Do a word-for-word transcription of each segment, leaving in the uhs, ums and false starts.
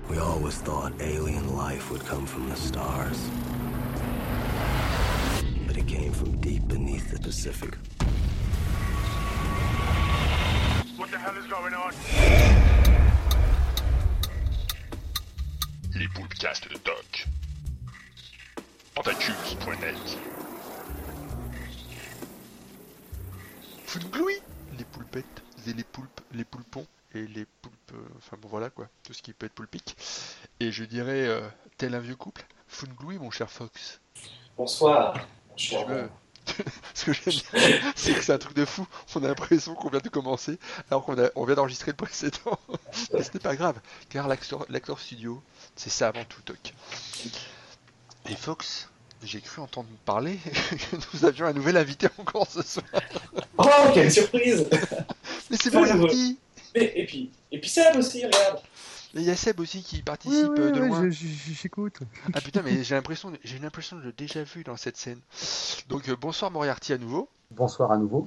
We always thought alien life would come from the stars. But it came from deep beneath the Pacific. What the hell is going on? Les poulpcasts de Doc. Tentacus point net. Foudglouis, les poulpettes et les poulpes, les poulpons et les poulpes, euh, enfin bon voilà quoi, tout ce qui peut être poulpique. Et je dirais, euh, tel un vieux couple, Foudglouis mon cher Fox. Bonsoir, mon cher. Je me... Ce que j'aime bien, c'est que c'est un truc de fou. On a l'impression qu'on vient de commencer, alors qu'on a... on vient d'enregistrer le précédent. Mais ce n'est pas grave, car l'acteur, l'acteur studio, c'est ça avant tout, Doc. Et Fox, j'ai cru entendre parler que nous avions un nouvel invité encore ce soir. Oh, quelle surprise! Mais c'est Moriarty! Et, et puis, et puis Seb aussi, regarde! Mais il y a Seb aussi qui participe oui, oui, de oui, loin. je- je- J'écoute. Ah putain, mais j'ai l'impression, de- j'ai l'impression de le déjà vu dans cette scène. Donc euh, bonsoir Moriarty à nouveau. Bonsoir à nouveau.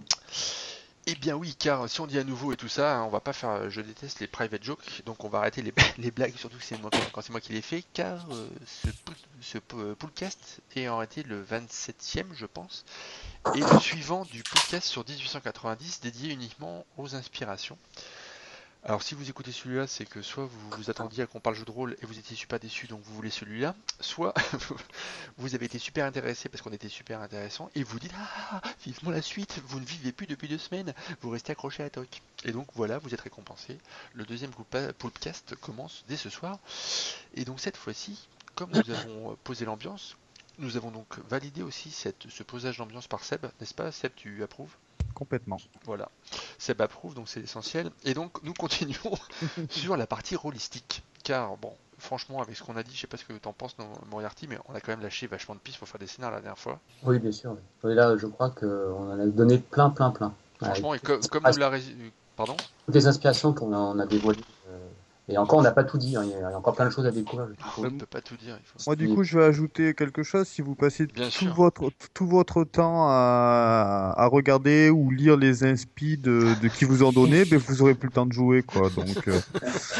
Eh bien oui, car si on dit à nouveau et tout ça, hein, on va pas faire, euh, je déteste les private jokes, donc on va arrêter les, les blagues, surtout que c'est moi, quand c'est moi qui les fais, car euh, ce, pool- ce po- poolcast est en réalité le vingt-septième, je pense, et le suivant du poolcast sur dix-huit cent quatre-vingt-dix, dédié uniquement aux inspirations. Alors si vous écoutez celui-là, c'est que soit vous vous attendiez à qu'on parle jeu de rôle et vous étiez super déçu, donc vous voulez celui-là, soit vous avez été super intéressé parce qu'on était super intéressant et vous dites ah vivement la suite, vous ne vivez plus depuis deux semaines, vous restez accroché à Toc. Et donc voilà, vous êtes récompensé. Le deuxième podcast commence dès ce soir. Et donc cette fois-ci, comme nous avons posé l'ambiance, nous avons donc validé aussi cette, ce posage d'ambiance par Seb, n'est-ce pas Seb, tu approuves? Complètement. Voilà, Seb approuve, donc c'est l'essentiel. Et donc nous continuons sur la partie rôlistique. Car bon, franchement, avec ce qu'on a dit, je sais pas ce que t'en penses, non, Moriarty, mais on a quand même lâché vachement de pistes pour faire des scénars la dernière fois. Oui, bien sûr. Oui. Et là, je crois qu'on en a donné plein, plein, plein. Franchement, Avec et co- comme nous l'a rés- Pardon toutes les inspirations qu'on a, on a dévoilées. euh, Et encore, on n'a pas tout dit. hein. Il y a encore plein de choses à découvrir. je Ah, trouve. on ne peut pas tout dire. Il faut... Moi, du coup, je vais ajouter quelque chose. Si vous passez Bien tout sûr. votre, tout votre temps à, à regarder ou lire les inspi de, de qui vous en donnez, ben, vous aurez plus le temps de jouer, quoi. Donc, euh,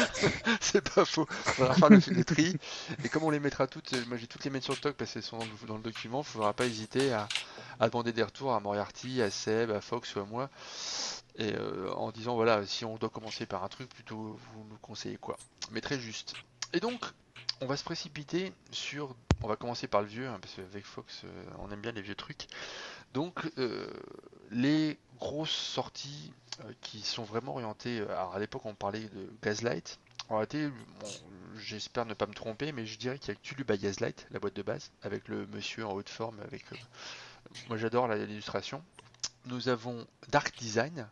C'est pas faux. On va faire le fil des tri. Et comme on les mettra toutes, euh, moi j'ai toutes les mettre sur le stock parce qu'elles sont dans le, dans le document, il faudra pas hésiter à, à demander des retours à Moriarty, à Seb, à Fox ou à moi. Et euh, en disant voilà, si on doit commencer par un truc, plutôt vous nous conseillez quoi. Mais très juste. Et donc, on va se précipiter sur. On va commencer par le vieux, hein, parce qu'avec Fox, euh, on aime bien les vieux trucs. Donc, euh, les grosses sorties euh, qui sont vraiment orientées. Alors, à l'époque, on parlait de Gaslight. En réalité, bon, j'espère ne pas me tromper, mais je dirais qu'il y a Cthulhu by Gaslight, la boîte de base, avec le monsieur en haute forme. Avec, euh, moi, j'adore la- l'illustration. Nous avons Dark Design,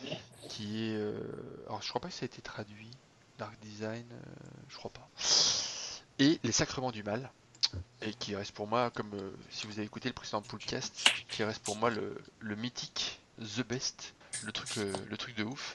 qui est. euh, Alors, je crois pas que ça a été traduit. Dark Design, euh, je crois pas. Et Les Sacrements du Mal, et qui reste pour moi, comme euh, si vous avez écouté le précédent podcast, qui reste pour moi le, le mythique, the best, le truc, euh, le truc de ouf.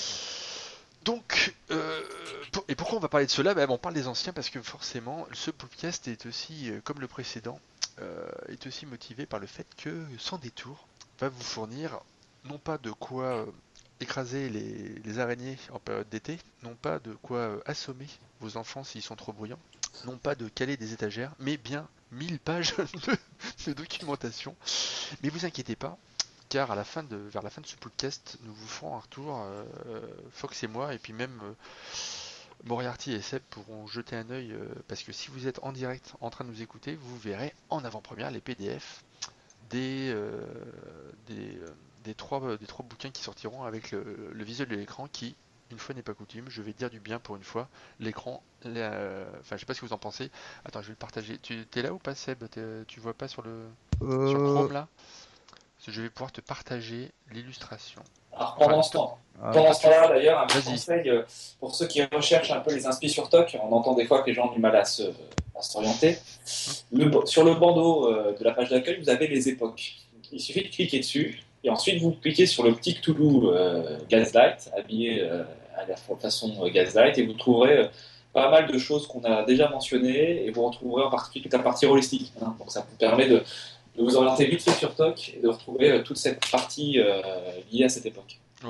Donc, euh, pour- et pourquoi on va parler de cela? Bah, on parle des anciens parce que forcément, ce podcast est aussi, euh, comme le précédent, euh, est aussi motivé par le fait que, sans détour, va vous fournir non pas de quoi euh, écraser les, les araignées en période d'été, non pas de quoi euh, assommer vos enfants s'ils sont trop bruyants, non pas de caler des étagères, mais bien mille pages de, de documentation. Mais vous inquiétez pas, car à la fin de, vers la fin de ce podcast, nous vous ferons un retour, euh, Fox et moi, et puis même euh, Moriarty et Seb pourront jeter un œil, euh, parce que si vous êtes en direct en train de nous écouter, vous verrez en avant-première les P D F des, euh, des, euh, des, trois, des trois bouquins qui sortiront avec le, le visuel de l'écran qui, une fois n'est pas coutume, je vais dire du bien pour une fois, l'écran, la- enfin je sais pas ce que vous en pensez. Attends, je vais le partager. Tu es là ou pas Seb? T'es- Tu vois pas sur le sur euh, Chrome là? Parce que je vais pouvoir te partager l'illustration. Alors pendant Enfin, ce temps, ah, pendant ce temps-là, d'ailleurs, un petit Vas-y. conseil euh, pour ceux qui recherchent un peu les inspi sur Toc, on entend des fois que les gens ont du mal à se à s'orienter. Le, bo- sur le bandeau euh, de la page d'accueil, vous avez les époques. Il suffit de cliquer dessus et ensuite vous cliquez sur le petit Cthulhu euh, Gaslight, habillé euh, à la façon euh, Gaslight, et vous trouverez euh, pas mal de choses qu'on a déjà mentionnées, et vous retrouverez en particulier toute la partie holistique. Hein. Donc ça vous permet de, de vous orienter vite fait sur Toc et de retrouver euh, toute cette partie euh, liée à cette époque. Voilà.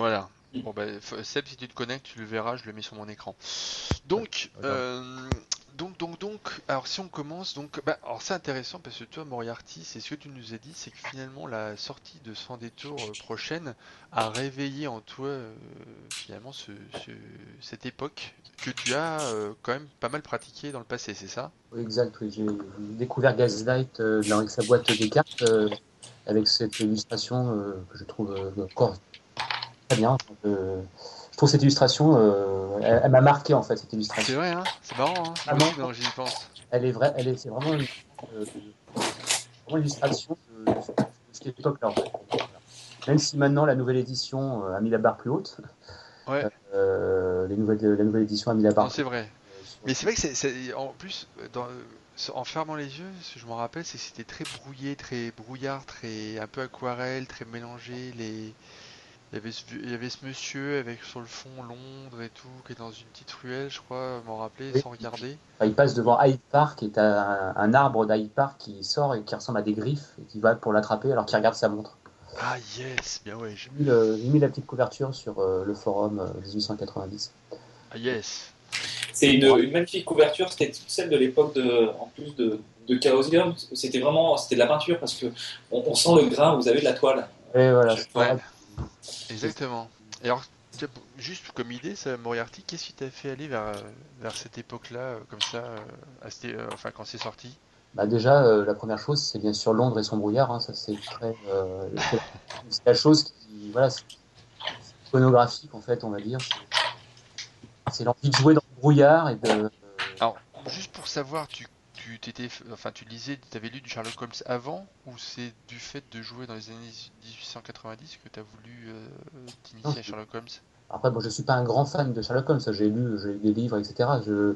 Bon bah f- Seb, si tu te connectes, tu le verras, je le mets sur mon écran. Donc, D'accord. euh, donc, donc, donc, alors si on commence, donc, bah, alors c'est intéressant parce que toi, Moriarty, c'est ce que tu nous as dit, c'est que finalement la sortie de Sans détour euh, prochaine a réveillé en toi euh, finalement ce, ce- cette époque que tu as euh, quand même pas mal pratiqué dans le passé, c'est ça? Oui, exact, oui. J'ai découvert Gaslight euh, dans- avec sa boîte des cartes, euh, avec cette illustration euh, que je trouve euh, encore très bien. Euh, je trouve cette illustration, euh, elle, elle m'a marqué en fait, cette C'est illustration. vrai, hein? C'est marrant, hein? Moi Vraiment, aussi, maintenant j'y pense. elle est vraie, elle est, c'est vraiment une, euh, vraiment une illustration de, de, de cette époque-là en fait. Voilà. Même si maintenant la nouvelle édition euh, a mis la barre plus haute, Ouais, euh, les nouvelles, la nouvelle édition a mis la non, barre plus c'est haute. vrai. euh, sur- Mais c'est vrai que c'est, c'est- en plus, euh, dans, euh, en fermant les yeux, ce que je me rappelle, c'est que c'était très brouillé, très brouillard, très un peu aquarelle, très mélangé. Les, il y avait ce, il y avait ce monsieur avec sur le fond Londres et tout, qui est dans une petite ruelle, je crois, m'en rappeler, Oui. sans regarder. Enfin, il passe devant Hyde Park et t'as un, un arbre d'Hyde Park qui sort et qui ressemble à des griffes et qui va pour l'attraper alors qu'il regarde sa montre. Ah yes, bien ouais. je- J'ai mis, le- j'ai mis la petite couverture sur euh, le forum euh, dix-huit cent quatre-vingt-dix. Ah yes. C'est une, une magnifique couverture, c'était toute celle de l'époque de, en plus de, de Chaosium. C'était vraiment, c'était de la peinture parce que on, on sent le grain, vous avez de la toile. Et voilà, Chaque c'est fois. Ouais, vrai. exactement. Et alors, tiens, pour- juste comme idée, ça, Moriarty, qu'est-ce qui t'a fait aller vers, euh, vers cette époque-là, euh, comme ça, euh, à cette- euh, enfin quand c'est sorti? Bah déjà, euh, la première chose, c'est bien sûr Londres et son brouillard. Hein, ça, c'est très, euh, c'est c'est la chose qui, voilà, c'est c'est iconographique en fait, on va dire. C'est c'est l'envie de jouer dans le brouillard et de. euh, Alors, juste pour savoir, tu, tu t'étais, enfin, tu lisais, tu avais lu du Sherlock Holmes avant, ou c'est du fait de jouer dans les années dix-huit cent quatre-vingt-dix que tu as voulu euh, non, t'initier à Sherlock Holmes? après, bon, je suis pas un grand fan de Sherlock Holmes. J'ai lu, j'ai lu des livres, et cetera. Je,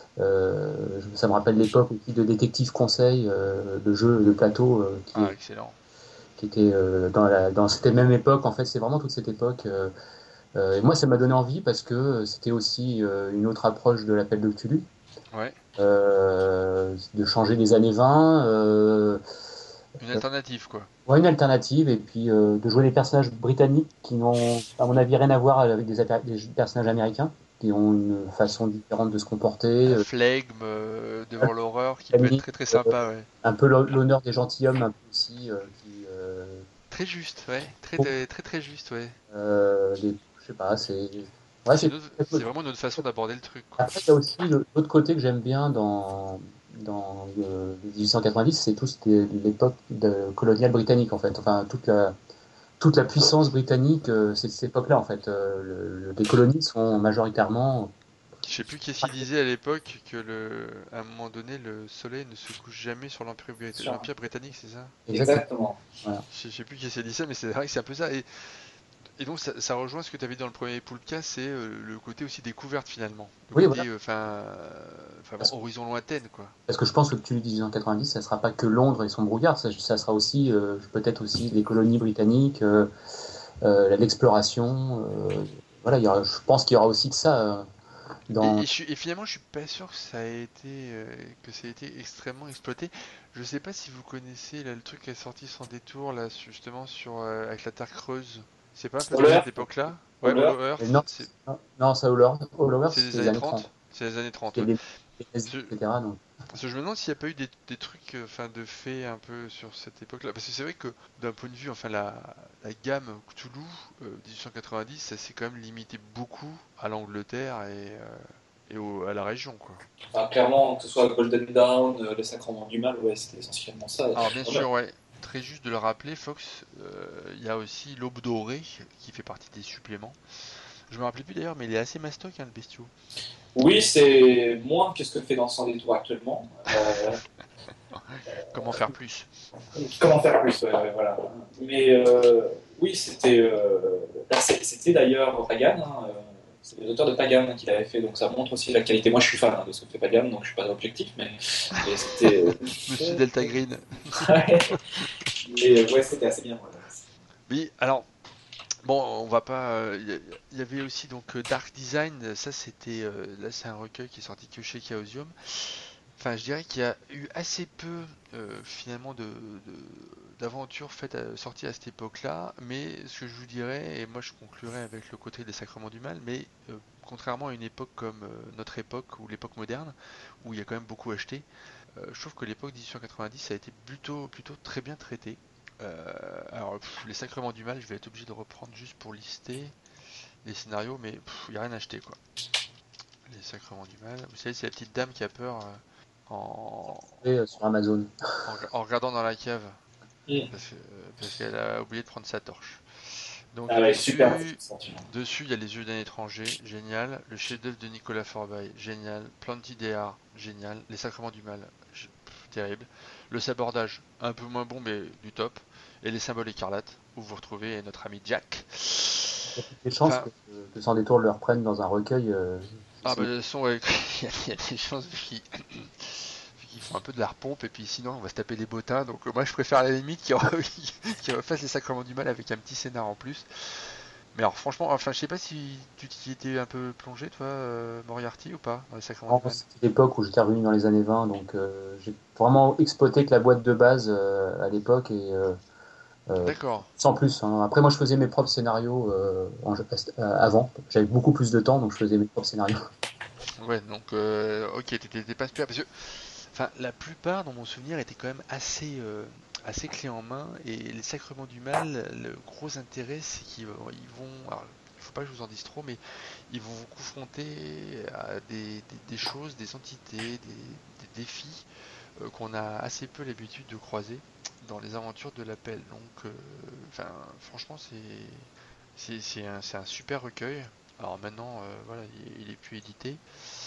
euh, je- ça me rappelle l'époque aussi de Détective Conseil, euh, le jeu de plateau euh, qui, Ah, est- excellent. qui était euh, dans, la, dans cette même époque. En fait, c'est vraiment toute cette époque. Euh, euh, et moi, ça m'a donné envie parce que c'était aussi euh, une autre approche de l'appel de Cthulhu, Ouais, euh, de changer des années vingt. Euh, une alternative, quoi. Ouais, une alternative, et puis euh, de jouer des personnages britanniques qui n'ont, à mon avis, rien à voir avec des, atta- des personnages américains, qui ont une façon différente de se comporter, Un euh, flegme euh, devant l'horreur qui peut être famille, très très euh, sympa, ouais. un peu l'hon- l'honneur des gentilshommes, un peu aussi, euh, qui, euh, Très juste, ouais. Très bon, très très, très juste, ouais. euh, des- je sais pas, c'est, ouais, C'est c'est. une autre- c'est vraiment une autre façon d'aborder le truc, quoi. Après, il y a aussi le- l'autre côté que j'aime bien dans dans euh, les dix-huit cent quatre-vingt-dix, c'est tout ce qui est l'époque de- coloniale britannique en fait, enfin toute la toute la puissance britannique, euh, c'est cette époque-là en fait. Euh, le- le- les colonies sont majoritairement. Je sais plus qu'est-ce qu'il disait à l'époque que le, à un moment donné, le soleil ne se couche jamais sur l'Empire Brit- Sur- l'Empire britannique, c'est ça? Exactement. Exactement. Voilà. Je sais je sais plus qui s'est dit ça, mais c'est vrai que c'est un peu ça. Et, et donc ça, ça rejoint ce que tu avais dit dans le premier Poulka, c'est euh, le côté aussi découverte finalement. Le Oui, côté, voilà. euh, enfin, euh, enfin, Parce- bon, horizon lointaine, quoi. Parce que je pense que tu dis en quatre-vingt-dix, ça sera pas que Londres et son brouillard, ça, ça sera aussi euh, peut-être aussi les colonies britanniques, euh, euh, l'exploration. Euh, voilà, il y aura, je pense qu'il y aura aussi de ça euh, Et, dans. et je suis- et finalement, je suis pas sûr que ça a été, euh, que ça a été extrêmement exploité. Je sais pas si vous connaissez là, le truc qui est sorti sans détour là, justement sur euh, avec la Terre creuse. C'est pas un peu de Hollow cette Earth. époque-là? Ouais, Hollow Hollow Mais Earth, non, c'est non, non, ça Hollow Hollow Earth, c'est c'était les les années années trente. trente. C'est les années trente, Il y ouais. a des, des nazis, Je- et cetera. Donc. Parce que je me demande s'il n'y a pas eu des, des trucs, euh, enfin, de faits un peu sur cette époque-là. Parce que c'est vrai que d'un point de vue, enfin, la, la gamme Cthulhu euh, dix-huit cent quatre-vingt-dix, ça s'est quand même limité beaucoup à l'Angleterre et, euh, et au- à la région, quoi. Enfin, clairement, que ce soit Golden Dawn, euh, le Sacrement du Mal, ouais, c'était essentiellement ça. Alors bien On a- sûr, ouais, très juste de le rappeler, Fox, euh, il y a aussi l'Aube dorée qui fait partie des suppléments. Je me rappelais plus d'ailleurs, mais il est assez mastoc, hein, le bestiau. Oui, c'est moins que ce que fait dans Sans détour actuellement. Euh, Comment faire plus? Comment faire plus, ouais, ouais, voilà. Mais euh, oui, c'était euh, là, c'est- c'était d'ailleurs Pagan, hein, euh, c'est les auteurs de Pagan qui l'avaient fait, donc ça montre aussi la qualité. Moi, je suis fan hein, de ce que fait Pagan, donc je suis pas objectif, mais, mais c'était. euh, Monsieur Delta Green. ouais, mais euh, ouais, c'était assez bien. Voilà. Oui, alors, bon, on va pas. euh, Il y, a- il y avait aussi donc euh, Dark Design, ça c'était. euh, là, c'est un recueil qui est sorti que chez Chaosium. enfin, je dirais qu'il y a eu assez peu euh, finalement de, de- d'aventures faites à- sorties à cette époque-là, mais ce que je vous dirais, et moi je conclurai avec le côté des sacrements du mal, mais euh, contrairement à une époque comme euh, notre époque ou l'époque moderne, où il y a quand même beaucoup acheté, euh, je trouve que l'époque mille huit cent quatre-vingt-dix ça a été plutôt, plutôt très bien traité. Euh, alors, pff, les sacrements du mal, je vais être obligé de reprendre juste pour lister les scénarios, mais il n'y a rien acheté quoi. Les sacrements du mal. Vous savez, c'est la petite dame qui a peur euh, en, Et, euh, sur Amazon. en, en regardant dans la cave Mm. parce que, parce qu'elle a oublié de prendre sa torche. Donc Ah ouais, super. dessus, dessus il y a les yeux d'un étranger, génial. Le chef-d'œuvre de Nicolas Forbaille, génial. Planty Déard, génial. Les sacrements du mal, pff, terrible. Le sabordage, un peu moins bon mais du top. Et les symboles écarlates, où vous retrouvez notre ami Jack. Il y a toutes les chances Enfin, que, que Sans Détour le reprenne dans un recueil. euh, ah c'est- bah de toute façon, ouais, il y, a, il y a des chances qu'ils qu'ils font un peu de la repompe et puis sinon on va se taper les bottins. Donc euh, moi je préfère à la limite qu'ils re- qu'ils refassent les sacrements du mal avec un petit scénar en plus. Mais alors franchement, enfin je sais pas si tu t'y étais un peu plongé toi, euh, Moriarty ou pas dans les sacrements Non, du mal. c'était l'époque où j'étais revenu dans les années vingt, donc euh, j'ai vraiment exploité que la boîte de base euh, à l'époque et euh, euh, D'accord. sans plus. Hein. Après, moi, je faisais mes propres scénarios euh, en- euh, avant. J'avais beaucoup plus de temps, donc je faisais mes propres scénarios. Ouais, donc euh, ok, t'étais t'étais pas super parce que enfin la plupart dans mon souvenir étaient quand même assez euh, assez clés en main et les sacrements du mal, le gros intérêt c'est qu'ils vont, ils vont alors, il faut pas que je vous en dise trop, mais ils vont vous confronter à des, des- des choses, des entités, des, des défis euh, qu'on a assez peu l'habitude de croiser dans les aventures de l'appel. Donc, euh, enfin, franchement, c'est c'est c'est un, c'est un super recueil. Alors maintenant, euh, voilà, il, il est plus édité,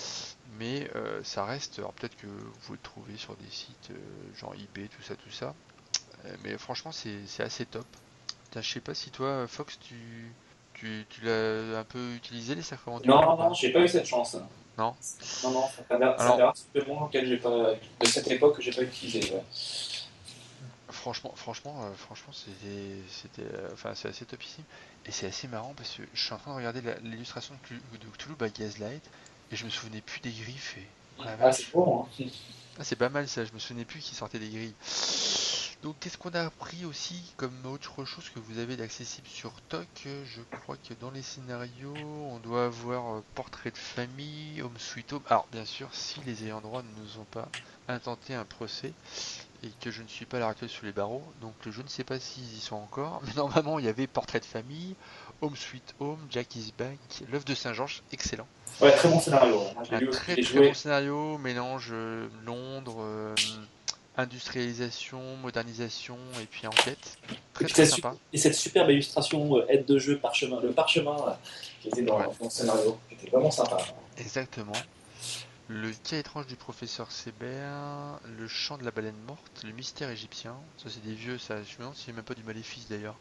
mais euh, ça reste. Alors peut-être que vous pouvez le trouver sur des sites euh, genre eBay, tout ça, tout ça. Euh, mais franchement, c'est c'est assez top. Putain, je sais pas si toi, Fox, tu tu, tu l'as un peu utilisé les sacrements du Non, mal ou non, non, pas? j'ai pas eu cette chance. Non? Non, non, ça fait ça fait Alors, un supplément auquel j'ai pas, de cette époque que j'ai pas utilisé. Ouais. franchement, franchement, euh, franchement, c'était, c'était, euh, enfin, c'est assez topissime et c'est assez marrant parce que je suis en train de regarder la- l'illustration de, Cthulhu- de Cthulhu by Gaslight et je me souvenais plus des griffes. Et... Oh la Ah, c'est vache. bon, hein. Ah, c'est pas mal ça, je me souvenais plus qu'il sortait des grilles. Donc qu'est-ce qu'on a appris aussi comme autre chose que vous avez d'accessible sur T O C? Je crois que dans les scénarios, on doit avoir euh, portrait de famille, Home Sweet Home. Alors bien sûr, si les ayants droit ne nous ont pas intenté un procès et que je ne suis pas à l'heure actuelle sous les barreaux, donc je ne sais pas s'ils y sont encore, mais normalement il y avait portrait de famille, Home Sweet Home, Jack is Back, l'œuvre de Saint-Georges, excellent. Ouais, très bon scénario. Ouais. Moi, je l'ai Un lu aussi, je très l'ai très bon joué. scénario, mélange euh, Londres, euh, industrialisation, modernisation et puis enquête. Et, Très puis très cette, su- sympa. et cette superbe illustration euh, aide de jeu parchemin, le parchemin euh, qui était dans, Ouais, dans le scénario, qui était vraiment sympa. exactement. Le cas étrange du professeur Sébert, le chant de la baleine morte, le mystère égyptien. Ça c'est des vieux, ça. Je me demande s'il n'y a même pas du maléfice d'ailleurs.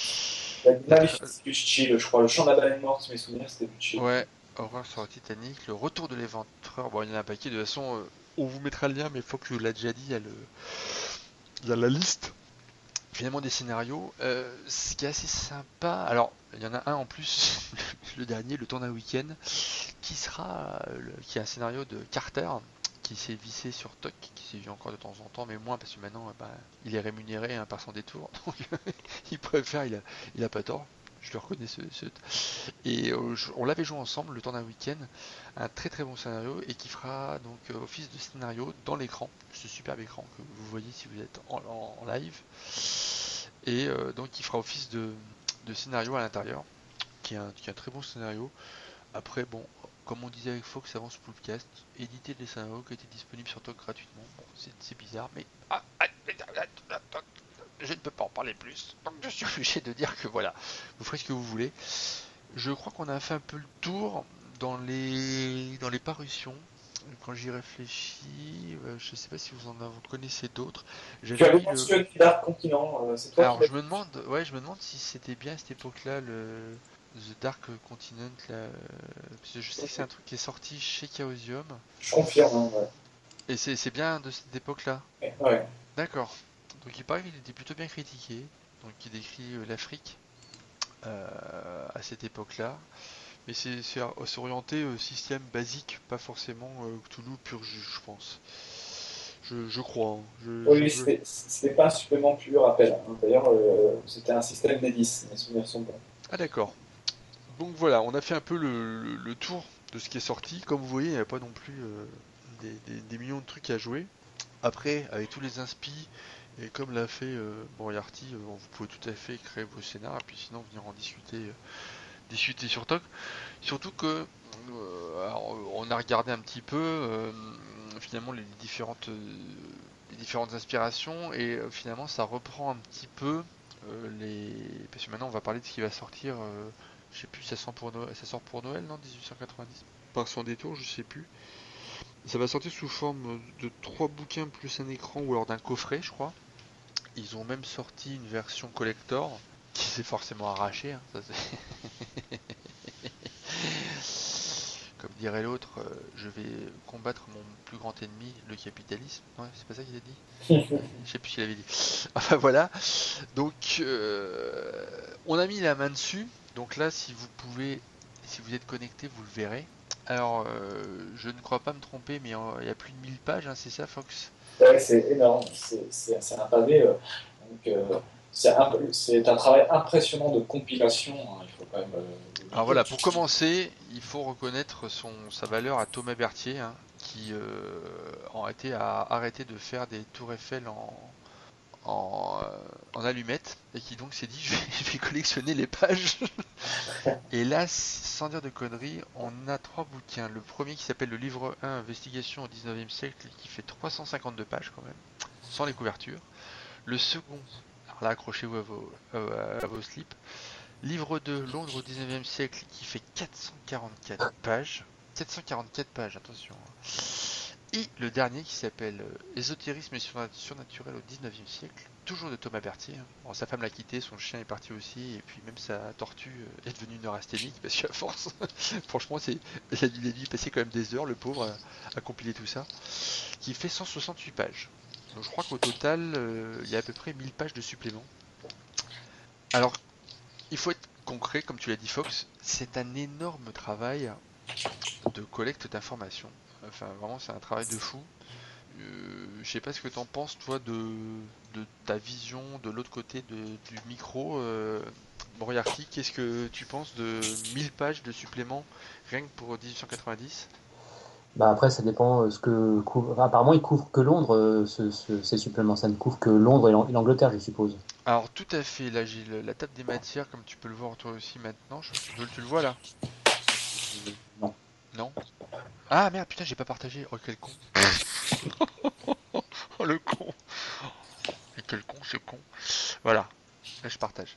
La La tra- Maléfice, c'est du chill, je crois. Le chant de la baleine morte, mes souvenirs, c'était du chill. Ouais, Horreur sur le Titanic, le retour de l'éventreur. Bon, il y en a un paquet. De toute façon, euh, on vous mettra le lien, mais faut que je l'a déjà dit. Il y a le, il y a la liste. Finalement des scénarios, euh, ce qui est assez sympa, alors il y en a un en plus, le dernier, le tour d'un week-end, qui sera, euh, le- qui est un scénario de Carter, qui s'est vissé sur T O C, qui s'est vu encore de temps en temps, mais moins parce que maintenant euh, bah, il est rémunéré hein, par son détour, donc il préfère, il a, il a pas tort, je le reconnais ce, ce- et euh, je- on l'avait joué ensemble le temps d'un week-end, un très très bon scénario et qui fera donc euh, office de scénario dans l'écran, ce superbe écran que vous voyez si vous êtes en, en- en live, et euh, donc il fera office de, de scénario à l'intérieur, qui est, un, qui est un très bon scénario. Après bon, comme on disait avec Fox avant ce podcast, éditer les scénarios qui étaient disponibles sur T O C gratuitement, bon, c'est c'est bizarre, mais ah, ah, ah, ah, ah, je ne peux pas en parler plus, donc je suis obligé de dire que voilà, vous ferez ce que vous voulez. Je crois qu'on a fait un peu le tour dans les, dans les parutions. Quand j'y réfléchis, euh, je ne sais pas si vous en avez- connaissez d'autres. Tu J'avais avais mis le. mentionné Dark Continent, euh, c'est toi qui Alors l'as je me demande, ouais, je me demande si c'était bien à cette époque-là le The Dark Continent. Là, euh, parce que je sais que c'est un truc qui est sorti chez Chaosium. Je confirme. Hein, ouais. Et c'est c'est bien de cette époque-là. Ouais. D'accord. Donc il paraît qu'il était plutôt bien critiqué. Donc il décrit euh, l'Afrique euh, à cette époque-là. Mais c'est orienté euh, système basique, pas forcément euh, Cthulhu pur jus, je pense. je, je crois. hein. Je, Oui, je- c'était c'était pas un supplément pur appel. hein. D'ailleurs, euh, c'était un système Nedis, mes souvenirs sont bons. Ah d'accord. Donc voilà, on a fait un peu le, le- le tour de ce qui est sorti. Comme vous voyez, il n'y a pas non plus euh, des, des- des millions de trucs à jouer. Après, avec tous les inspi, et comme l'a fait euh, Moriarty, euh, vous pouvez tout à fait créer vos scénars et puis sinon venir en discuter, euh, discuter sur T O C. Surtout que euh, alors, on a regardé un petit peu euh, finalement les différentes, euh, les différentes inspirations et euh, finalement ça reprend un petit peu euh, les. Parce que maintenant on va parler de ce qui va sortir. euh, je sais plus, ça sort pour Noël, ça sort pour Noël, non, dix-huit cent quatre-vingt-dix. Par son détour, je sais plus. Ça va sortir sous forme de trois bouquins plus un écran ou alors d'un coffret, je crois. Ils ont même sorti une version collector qui s'est forcément arrachée. Hein, ça c'est... Comme dirait l'autre, euh, je vais combattre mon plus grand ennemi, le capitalisme. Ouais, c'est pas ça qu'il a dit. Je sais plus s'il avait dit. Enfin voilà. Donc euh, on a mis la main dessus. Donc là, si vous pouvez, si vous êtes connecté, vous le verrez. Alors, euh, je ne crois pas me tromper, mais euh, il y a plus de mille pages, hein, c'est ça, Fox? Ouais, c'est énorme. C'est c'est- c'est un pavé. euh, donc, euh, c'est un, c'est un travail impressionnant de compilation. hein, il faut quand même. euh, le Alors dire. voilà, pour commencer, il faut reconnaître son, sa valeur à Thomas Berthier, hein, qui euh, a été à arrêter de faire des tours Eiffel en, en, euh, en allumettes, et qui donc s'est dit je vais, je vais collectionner les pages. Et là, sans dire de conneries, on a trois bouquins. Le premier qui s'appelle le livre un, Investigation au dix-neuvième siècle, qui fait trois cent cinquante-deux pages quand même, sans les couvertures. Le second, alors là accrochez-vous à vos, à vos slips, livre deux, Londres au dix-neuvième siècle, qui fait quatre cent quarante-quatre pages. quatre cent quarante-quatre pages, attention. Et le dernier qui s'appelle euh, Ésotérisme et surnaturel au dix-neuvième siècle, toujours de Thomas Berthier. hein. Bon, sa femme l'a quitté, son chien est parti aussi, et puis même sa tortue euh, est devenue neurasthénique, parce qu'à force, franchement, c'est, il a dû il a dû y passer quand même des heures, le pauvre, à, à compiler tout ça, qui fait cent soixante-huit pages. Donc je crois qu'au total, euh, il y a à peu près mille pages de suppléments. Alors, il faut être concret, comme tu l'as dit Fox, c'est un énorme travail de collecte d'informations. Enfin, vraiment, c'est un travail de fou. Euh, je sais pas ce que t'en penses, toi, de, de ta vision de l'autre côté de, du micro. Euh, Moriarty, qu'est-ce que tu penses de mille pages de suppléments rien que pour dix-huit cent quatre-vingt-dix? Bah après, ça dépend euh, ce que couvre. Enfin, apparemment, ils couvrent que Londres, euh, ce- ce- ces suppléments. Ça ne couvre que Londres et l'An- et l'Angleterre, je suppose. Alors, tout à fait, là j'ai le- la table des matières, comme tu peux le voir toi aussi maintenant. Je, je- tu le vois là? Non. Non? Ah merde, putain, j'ai pas partagé. Oh, quel con. Oh, le con. Et quel con, ce con. Voilà, là je partage.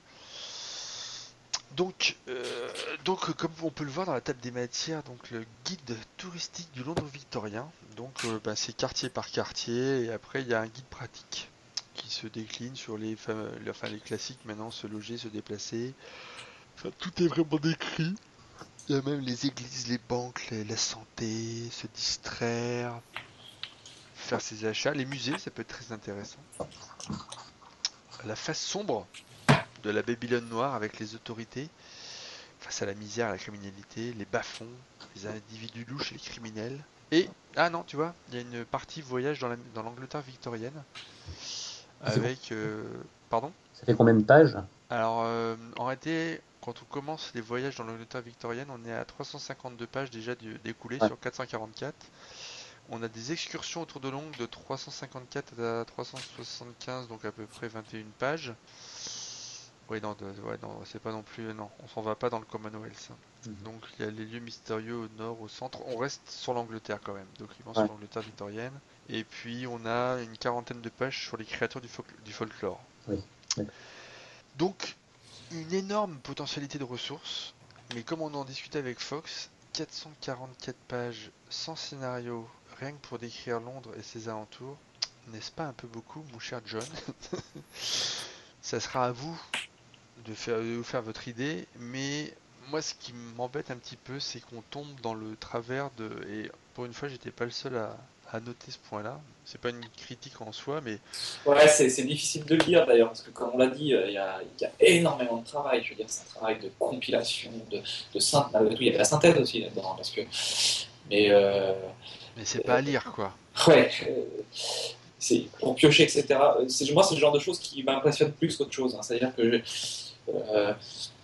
Donc, euh, donc, comme on peut le voir dans la table des matières, donc le guide touristique du Londres victorien. Donc, euh, bah, c'est quartier par quartier, et après il y a un guide pratique qui se décline sur les, fameux, les- enfin, les classiques maintenant, se loger, se déplacer. Enfin, tout est vraiment décrit. Il y a même les églises, les banques, les- la santé, se distraire, faire ses achats. Les musées, ça peut être très intéressant. La face sombre de la Babylone noire avec les autorités face à la misère, à la criminalité, les bas-fonds, les individus louches et les criminels. Et, ah non, tu vois, il y a une partie voyage dans, la, dans l'Angleterre victorienne Ça fait, avec... euh, pardon? ça fait combien de pages? Alors, euh, en réalité, quand on commence les voyages dans l'Angleterre victorienne, on est à trois cent cinquante-deux pages déjà du- découlées Ouais. sur quatre cent quarante-quatre. On a des excursions autour de Londres de trois cent cinquante-quatre à trois cent soixante-quinze, donc à peu près vingt et une pages. Oui, non, de- ouais, non, c'est pas non plus. Non, on s'en va pas dans le Commonwealth. Mhm. Donc il y a les lieux mystérieux au nord, au centre. On reste sur l'Angleterre quand même, document Ouais. sur l'Angleterre victorienne. Et puis on a une quarantaine de pages sur les créateurs du, folk- du folklore. Oui. Oui. Donc une énorme potentialité de ressources. Mais comme on en discutait avec Fox, quatre cent quarante-quatre pages sans scénario, rien que pour décrire Londres et ses alentours. N'est-ce pas un peu beaucoup, mon cher John? Ça sera à vous de, faire, de vous faire votre idée, mais moi ce qui m'embête un petit peu, c'est qu'on tombe dans le travers de... Et pour une fois, j'étais pas le seul à, à noter ce point-là. C'est pas une critique en soi, mais Ouais, c'est c'est difficile de le dire d'ailleurs, parce que comme on l'a dit, euh, il y, a, il y a énormément de travail. Je veux dire, c'est un travail de compilation, de, de synthèse. Malgré tout, il y a de la synthèse aussi là-dedans, parce que. Mais. Euh, mais c'est pas à lire quoi. ouais. euh, c'est pour piocher, et cetera. C'est, moi, c'est le genre de choses qui m'impressionne plus qu'autre chose. Hein. C'est-à-dire que je, euh,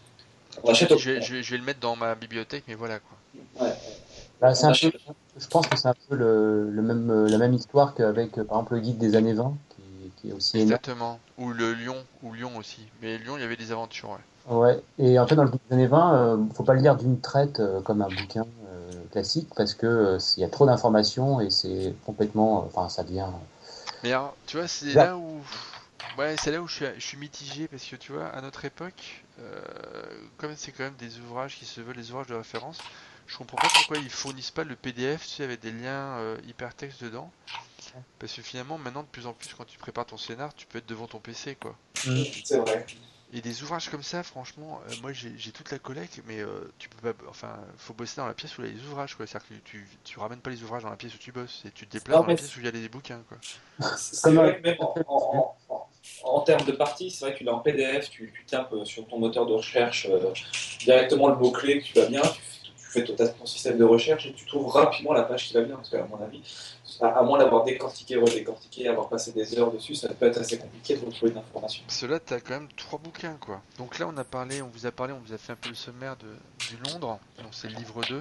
on achète. Au... Je, vais, je, vais, je vais le mettre dans ma bibliothèque, mais voilà quoi. Ouais. Bah, c'est un peu, je pense que c'est un peu le, le même, la même histoire qu'avec, par exemple, le guide des années vingt, qui, qui est aussi énorme. Exactement. Ou le Lyon, ou Lyon aussi. Mais Lyon, il y avait des aventures. Ouais. Ouais. Et en fait, dans le guide des années vingt, euh, faut pas le lire d'une traite euh, comme un bouquin euh, classique, parce que euh, il y a trop d'informations et c'est complètement, enfin, euh, ça devient. Mais alors, tu vois, c'est Là. là où, ouais, c'est là où je suis, je suis mitigé parce que tu vois, à notre époque, euh, comme c'est quand même des ouvrages qui se veulent des ouvrages de référence. Je comprends pas pourquoi ils fournissent pas le P D F, tu sais, avec des liens euh, hypertextes dedans. Parce que finalement, maintenant, de plus en plus, quand tu prépares ton scénar, tu peux être devant ton P C, quoi. Mmh, c'est vrai. Et des ouvrages comme ça, franchement, euh, moi j'ai, j'ai toute la collecte, mais euh, tu peux pas. Enfin, faut bosser dans la pièce où il y a les ouvrages, quoi. C'est-à-dire que tu, tu ramènes pas les ouvrages dans la pièce où tu bosses, et tu te déplaces Non, dans la mais pièce où il y a les bouquins, quoi. c'est Comme vrai un- que même en, en, en, en termes de partie, c'est vrai que tu l'as en P D F, tu, tu tapes sur ton moteur de recherche euh, directement le mot-clé que tu vas bien, tu, tu fais ton, ton système de recherche et tu trouves rapidement la page qui va bien, parce qu'à mon avis, à, à moins d'avoir décortiqué, redécortiqué, avoir passé des heures dessus, ça peut être assez compliqué de retrouver de l'information. Parce que là, t'as quand même trois bouquins, quoi. Donc là, on a parlé, on vous a parlé, on vous a fait un peu le sommaire de, du Londres, donc c'est le livre deux.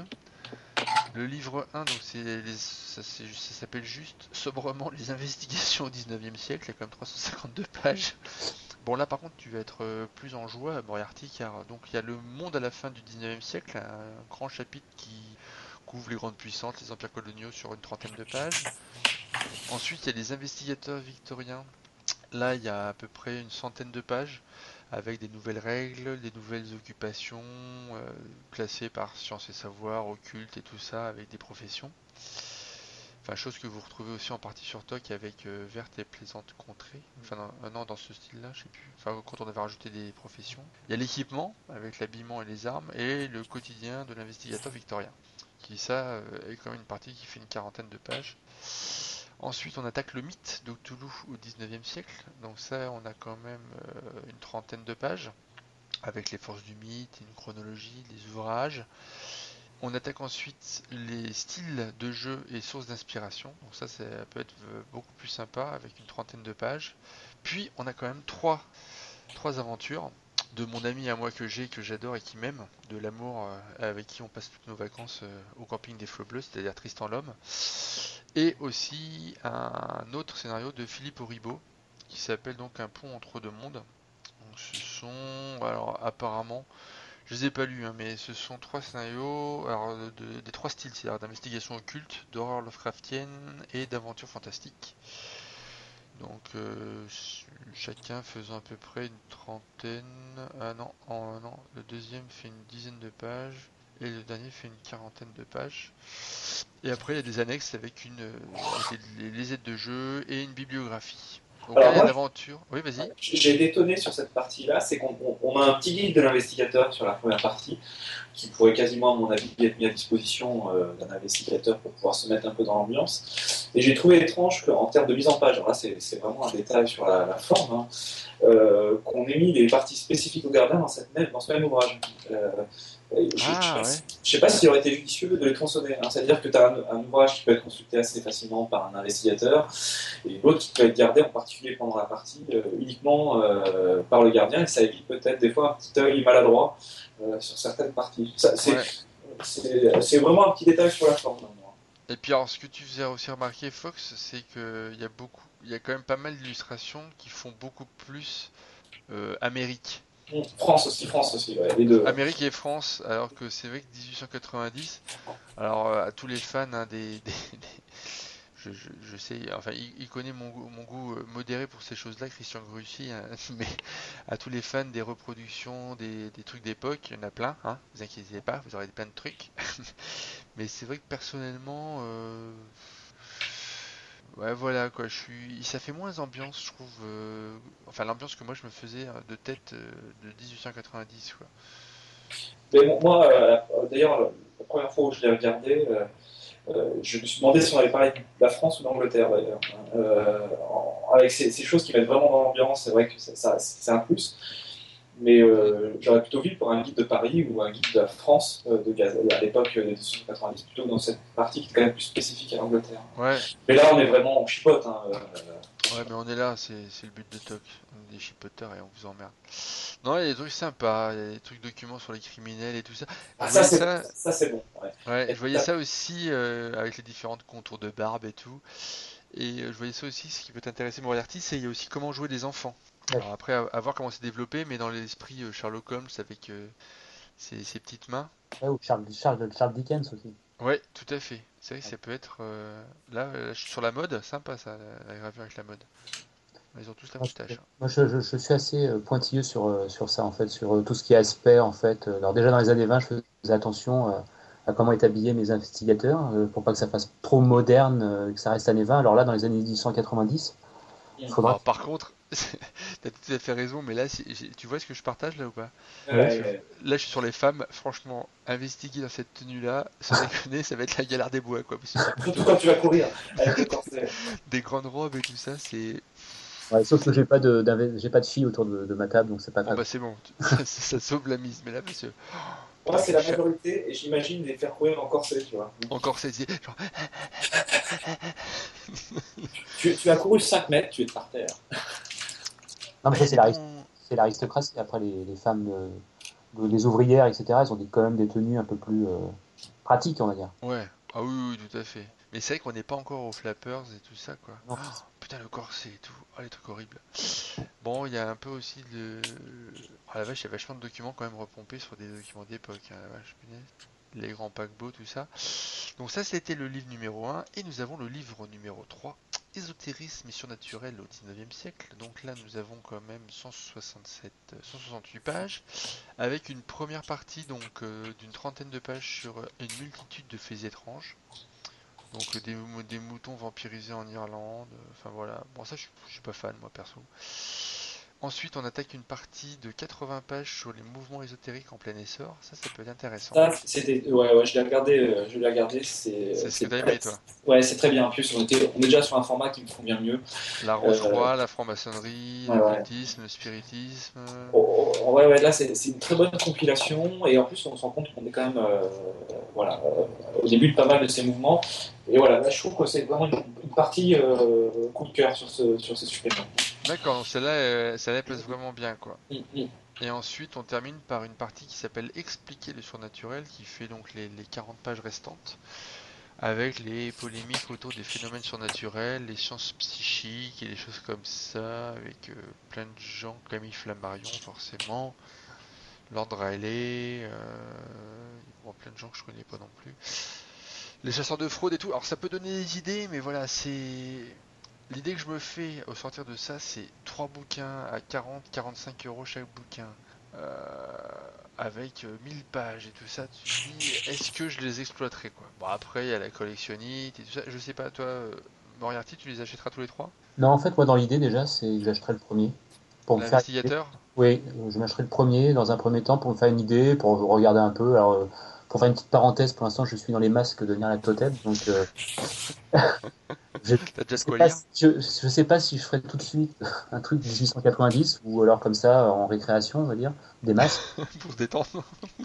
Le livre un, donc c'est les, ça, c'est, ça s'appelle juste sobrement les investigations au dix-neuvième siècle, il y a quand même trois cent cinquante-deux pages. Bon là par contre tu vas être euh, plus en joie à Moriarty car donc il y a le monde à la fin du dix-neuvième siècle, un grand chapitre qui couvre les grandes puissances, les empires coloniaux sur une trentaine de pages. Ensuite il y a les investigateurs victoriens, là il y a à peu près une centaine de pages avec des nouvelles règles, des nouvelles occupations euh, classées par sciences et savoirs, occultes et tout ça avec des professions. Enfin, chose que vous retrouvez aussi en partie sur T O C avec euh, Verte et Plaisante Contrée. Enfin, non, non, dans ce style-là, je sais plus. Enfin, quand on avait rajouté des professions. Il y a l'équipement, avec l'habillement et les armes, et le quotidien de l'investigateur victorien. Qui, ça, euh, est quand même une partie qui fait une quarantaine de pages. Ensuite, on attaque le mythe de Cthulhu au dix-neuvième siècle. Donc ça, on a quand même euh, une trentaine de pages, avec les forces du mythe, une chronologie, des ouvrages. On attaque ensuite les styles de jeu et sources d'inspiration. Donc ça, ça peut être beaucoup plus sympa avec une trentaine de pages. Puis on a quand même trois, trois aventures de mon ami à moi que j'ai, que j'adore et qui m'aime, de l'amour euh, avec qui on passe toutes nos vacances euh, au camping des Flots Bleus, c'est-à-dire Tristan l'Homme. Et aussi un autre scénario de Philippe Auribeau qui s'appelle donc Un pont entre deux mondes. Donc ce sont, alors apparemment, je les ai pas lus, hein, mais ce sont trois scénarios alors, de, de, des trois styles, c'est-à-dire d'investigation occulte, d'horreur Lovecraftienne et d'aventure fantastique. Donc euh, chacun faisant à peu près une trentaine. Ah non, oh, non, le deuxième fait une dizaine de pages et le dernier fait une quarantaine de pages. Et après il y a des annexes avec une avec les, les aides de jeu et une bibliographie. Donc Alors là, il y a moi, l'aventure. Oui, vas-y. j'ai été étonné sur cette partie-là, c'est qu'on on, on a un petit guide de l'investigateur sur la première partie, qui pourrait quasiment, à mon avis, être mis à disposition euh, d'un investigateur pour pouvoir se mettre un peu dans l'ambiance. Et j'ai trouvé étrange qu'en termes de mise en page, alors là c'est, c'est vraiment un détail sur la, la forme, hein, euh, qu'on ait mis des parties spécifiques au gardien dans, cette même, dans ce même ouvrage. Euh, Je Ah, ne ouais. sais pas s'il aurait été judicieux de les tronçonner. Hein. C'est-à-dire que tu as un, un ouvrage qui peut être consulté assez facilement par un investigateur et l'autre qui peut être gardé en particulier pendant la partie euh, uniquement euh, par le gardien et ça évite peut-être des fois un petit œil maladroit euh, sur certaines parties. Ça, c'est, Ouais. c'est, c'est vraiment un petit détail sur la forme. Hein, moi. Et puis alors ce que tu faisais aussi remarquer Fox, c'est que il y a beaucoup, il y a quand même pas mal d'illustrations qui font beaucoup plus euh, Amérique. France aussi, France aussi, ouais, les deux. Ouais. Amérique et France, alors que c'est vrai que dix-huit cent quatre-vingt-dix, alors euh, à tous les fans hein, des, des, des je, je, je sais, enfin il, il connaît mon, mon goût euh, modéré pour ces choses-là, Christian Grussi, hein, mais à tous les fans des reproductions, des, des trucs d'époque, il y en a plein, hein, vous inquiétez pas, vous aurez plein de trucs. Mais c'est vrai que personnellement, euh... ouais voilà quoi, je suis, ça fait moins ambiance, je trouve, euh... enfin l'ambiance que moi je me faisais de tête euh, de dix-huit cent quatre-vingt-dix quoi. Mais bon, moi, euh, d'ailleurs, la première fois où je l'ai regardé, euh, euh, je me suis demandé si on avait parlé de la France ou d'Angleterre d'ailleurs. Euh, en, avec ces, ces choses qui mettent vraiment dans l'ambiance, c'est vrai que ça, ça, c'est un plus. Mais euh, j'aurais plutôt vu pour un guide de Paris ou un guide de la France euh, de Gaz à l'époque euh, des dix-huit cent quatre-vingt-dix, plutôt dans cette partie qui est quand même plus spécifique à l'Angleterre. Ouais, Mais là, on est vraiment en chipote. Hein, euh, ouais, mais on est là, c'est c'est le but de Toc. On est des chipoteurs et on vous emmerde. Non, il y a des trucs sympas, il y a des trucs documents sur les criminels et tout ça. Ah, Je ça, voyais c'est ça, ça, c'est bon. Ouais. ouais, Et je voyais ça- ça aussi euh, avec les différentes contours de barbe et tout. Et euh, je voyais ça aussi, ce qui peut t'intéresser, Moriarty, c'est il y a aussi comment jouer des enfants. Ouais. Alors après, à, à voir comment c'est développé, mais dans l'esprit euh, Sherlock Holmes avec euh, ses, ses petites mains. Ouais, ou Charles, Charles, Charles Dickens aussi. Ouais, tout à fait. C'est vrai que ça peut être euh, là, euh, je suis sur la mode, sympa ça, la, la gravure avec la mode. Ils ont tous la Moi, je, moustache. moi, je- je- je suis assez euh, pointilleux sur, euh, sur ça, en fait, sur euh, tout ce qui est aspect, en fait. Euh, Alors déjà dans les années vingt, je faisais attention euh, à comment est habillé mes investigateurs, euh, pour pas que ça fasse trop moderne, euh, que ça reste années vingt. Alors là, dans les années mille huit cent quatre-vingt-dix, il faudra... Alors par contre, t'as tout à fait raison, mais là, si- j'ai- tu vois ce que je partage là ou pas? Ouais, Ouais. Parce que ouais. là, je suis sur les femmes. Franchement, investiguer dans cette tenue-là, sans déconner, ça va être la galère des bois, quoi. Parce que c'est Surtout plutôt quand tu vas courir avec le corset. des grandes robes et tout ça. C'est Ouais, sauf que j'ai pas de, d'inve- j'ai pas de filles autour de, de ma table, donc c'est pas bon, grave. bah c'est bon. tu- Ça, ça sauve la mise. Mais là, monsieur, Moi, putain, c'est la cher- majorité et j'imagine les faire courir en corset, tu vois. encore c'est genre, Tu, tu as couru cinq mètres, tu es par terre. Non, mais ouais, ça, c'est des l'arist- bons- c'est l'aristocratie. Après, les, les femmes, euh, les ouvrières, et cetera, elles ont des, quand même des tenues un peu plus euh, pratiques, on va dire. Ouais. Ah oui, oui, tout à fait. Mais c'est vrai qu'on n'est pas encore aux flappers et tout ça, quoi. Non. Oh, putain, le corset et tout. Oh, les trucs horribles. Bon, il y a un peu aussi de. Ah la vache, il y a vachement de documents quand même repompés sur des documents d'époque. Hein, la vache, punaise. Les grands paquebots, tout ça. Donc ça, c'était le livre numéro un. Et nous avons le livre numéro trois. Ésotérisme et surnaturel au dix-neuvième siècle. Donc là, nous avons quand même cent soixante-sept, cent soixante-huit pages. Avec une première partie donc euh, d'une trentaine de pages sur euh, une multitude de faits étranges. Donc euh, des, mou- des moutons vampirisés en Irlande. euh, Enfin voilà. Bon, ça, je suis je suis pas fan, moi, perso. Ensuite, on attaque une partie de quatre-vingts pages sur les mouvements ésotériques en plein essor. Ça, ça peut être intéressant. Ça, c'était, ouais, ouais, je l'ai regardé, euh, je l'ai regardé, c'est, C'est ce c'est que t'as très- aimé, toi. Ouais, c'est très bien. En plus, on était, on est déjà sur un format qui me convient mieux. La Roche-Roi, Euh, la franc-maçonnerie, ouais, ouais. l'occultisme, le spiritisme. euh, Oh, oh, ouais, ouais, là, c'est, c'est une très bonne compilation et en plus, on se rend compte qu'on est quand même, euh, voilà, euh, au début de pas mal de ces mouvements. Et voilà, là, je trouve que c'est vraiment une, une partie euh, coup de cœur sur ce, sur ces suppléments. D'accord, donc celle-là, euh, celle-là passe vraiment bien, quoi. Mm, mm. Et ensuite, on termine par une partie qui s'appelle Expliquer le surnaturel, qui fait donc les, les quarante pages restantes, avec les polémiques autour des phénomènes surnaturels, les sciences psychiques et des choses comme ça, avec euh, plein de gens, Camille Flammarion forcément, Lord Riley, euh, bon, plein de gens que je connais pas non plus. Les chasseurs de fraude et tout, alors ça peut donner des idées, mais voilà, c'est... L'idée que je me fais au sortir de ça, c'est trois bouquins à quarante à quarante-cinq euros chaque bouquin, euh, avec euh, mille pages et tout ça. Tu te dis, est-ce que je les exploiterai, quoi? Bon, après, il y a la collectionnite et tout ça. Je sais pas, toi, euh, Moriarty, tu les achèteras tous les trois? Non, en fait, moi, dans l'idée, déjà, c'est que j'achèterai le premier. Pour me faire une idée. L'investigateur? Oui, euh, je m'achèterai le premier dans un premier temps pour me faire une idée, pour regarder un peu. Alors, euh, pour faire une petite parenthèse, pour l'instant, je suis dans les masques de Nyarlathotep, Totem, donc euh, je T'as déjà de sais quoi pas lire? si, je, je sais pas si je ferai tout de suite un truc dix-huit cent quatre-vingt-dix ou alors comme ça en récréation, on va dire, des masques. Pour se détendre.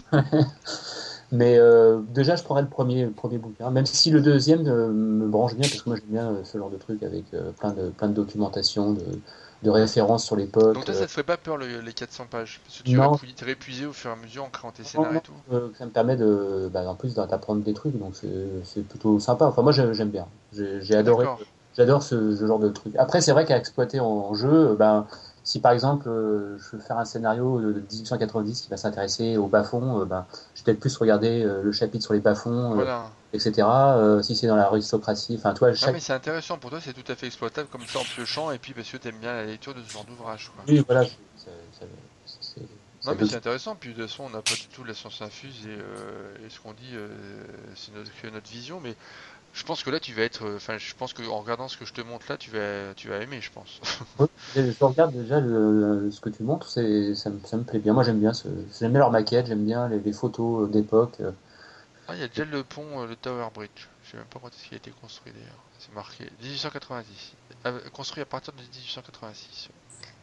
Mais euh, déjà, je prendrai le premier, le premier bouquin, même si le deuxième euh, me branche bien, parce que moi j'aime bien euh, ce genre de truc avec euh, plein de plein de documentation, de, de références sur l'époque. Donc toi, euh, ça te ferait pas peur le- les quatre cents pages? Parce que tu non, irais t'aurais épuisé au fur et à mesure en créant tes non, scénarios non, et tout. euh, ça me permet de, bah, en plus d'apprendre des trucs, donc c'est c'est plutôt sympa. Enfin, moi j'aime j'aime bien. J'ai j'ai adoré, D'accord. j'adore ce, ce genre de truc. Après, c'est vrai qu'à exploiter en, en jeu, euh, ben si par exemple euh, je veux faire un scénario de dix-huit cent quatre-vingt-dix qui va s'intéresser aux bas-fonds, euh, ben je vais peut-être plus regarder euh, le chapitre sur les bas-fonds, euh, Voilà. et cetera. Euh, si c'est dans l'aristocratie, enfin, toi, Non chaque. mais c'est intéressant pour toi, c'est tout à fait exploitable comme ça en piochant et puis parce que t'aimes bien la lecture de ce genre d'ouvrage, quoi. Oui, voilà, c'est- c'est- c'est- c'est- Non ça mais peut- c'est intéressant, puis de toute façon on n'a pas du tout la science infuse et, euh, et ce qu'on dit euh, c'est notre, que notre vision, mais je pense que là tu vas être, euh, enfin je pense que en regardant ce que je te montre là, tu vas, tu vas aimer, je pense. Ouais, je je regarde déjà le, le- ce que tu montres, c'est, ça, me- ça me plaît bien. Moi, j'aime bien, ce, j'aime bien leur maquette, j'aime bien les, les photos euh, d'époque. euh. Ah il y a déjà le pont, euh, le Tower Bridge, je sais même pas quand est-ce qu'il a été construit d'ailleurs, c'est marqué dix-huit cent quatre-vingt-dix, Ah, construit à partir de dix-huit cent quatre-vingt-six.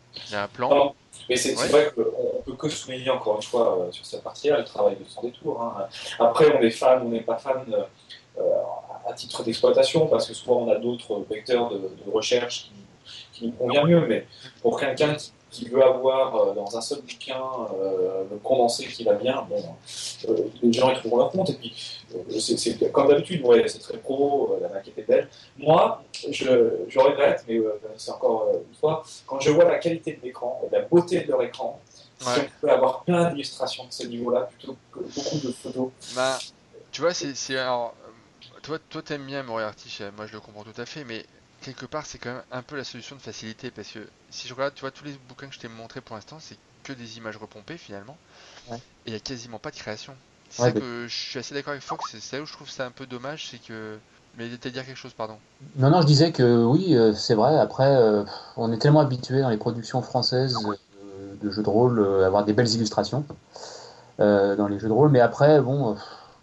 Il y a un plan. Non, mais c'est c'est Ouais. vrai qu'on ne peut que souligner encore une fois euh, sur cette partie-là le travail de Sans Détour. Hein. Après, on est fan, on n'est pas fan euh, à titre d'exploitation, parce que souvent on a d'autres vecteurs de, de recherche qui, qui nous conviennent mieux, mais pour quelqu'un qui, qui veut avoir euh, dans un seul bouquin euh, le condensé qui va bien, bon, euh, les gens ils trouveront leur compte, et puis euh, c'est, c'est, comme d'habitude, ouais, c'est très pro, euh, la maquette est belle. Moi, je, je regrette, mais euh, c'est encore euh, une fois, quand je vois la qualité de l'écran, la beauté de leur écran, si Ouais. on peut avoir plein d'illustrations de ce niveau-là, plutôt que beaucoup de photos. Bah, tu vois, c'est, c'est alors, euh, toi, toi, t'aimes bien Moriarty, je- moi je le comprends tout à fait, mais quelque part, c'est quand même un peu la solution de facilité, parce que si je regarde, tu vois, tous les bouquins que je t'ai montrés pour l'instant, c'est que des images repompées finalement, Ouais. et il y a quasiment pas de création. C'est Ouais, ça mais- que je suis assez d'accord avec Fox, c'est c'est là où je trouve ça un peu dommage, c'est que. Mais t'as à dire quelque chose, pardon. Non, non, je disais que oui, euh, c'est vrai. Après, euh, on est tellement habitué dans les productions françaises euh, de jeux de rôle euh, à avoir des belles illustrations euh, dans les jeux de rôle. Mais après, bon, euh,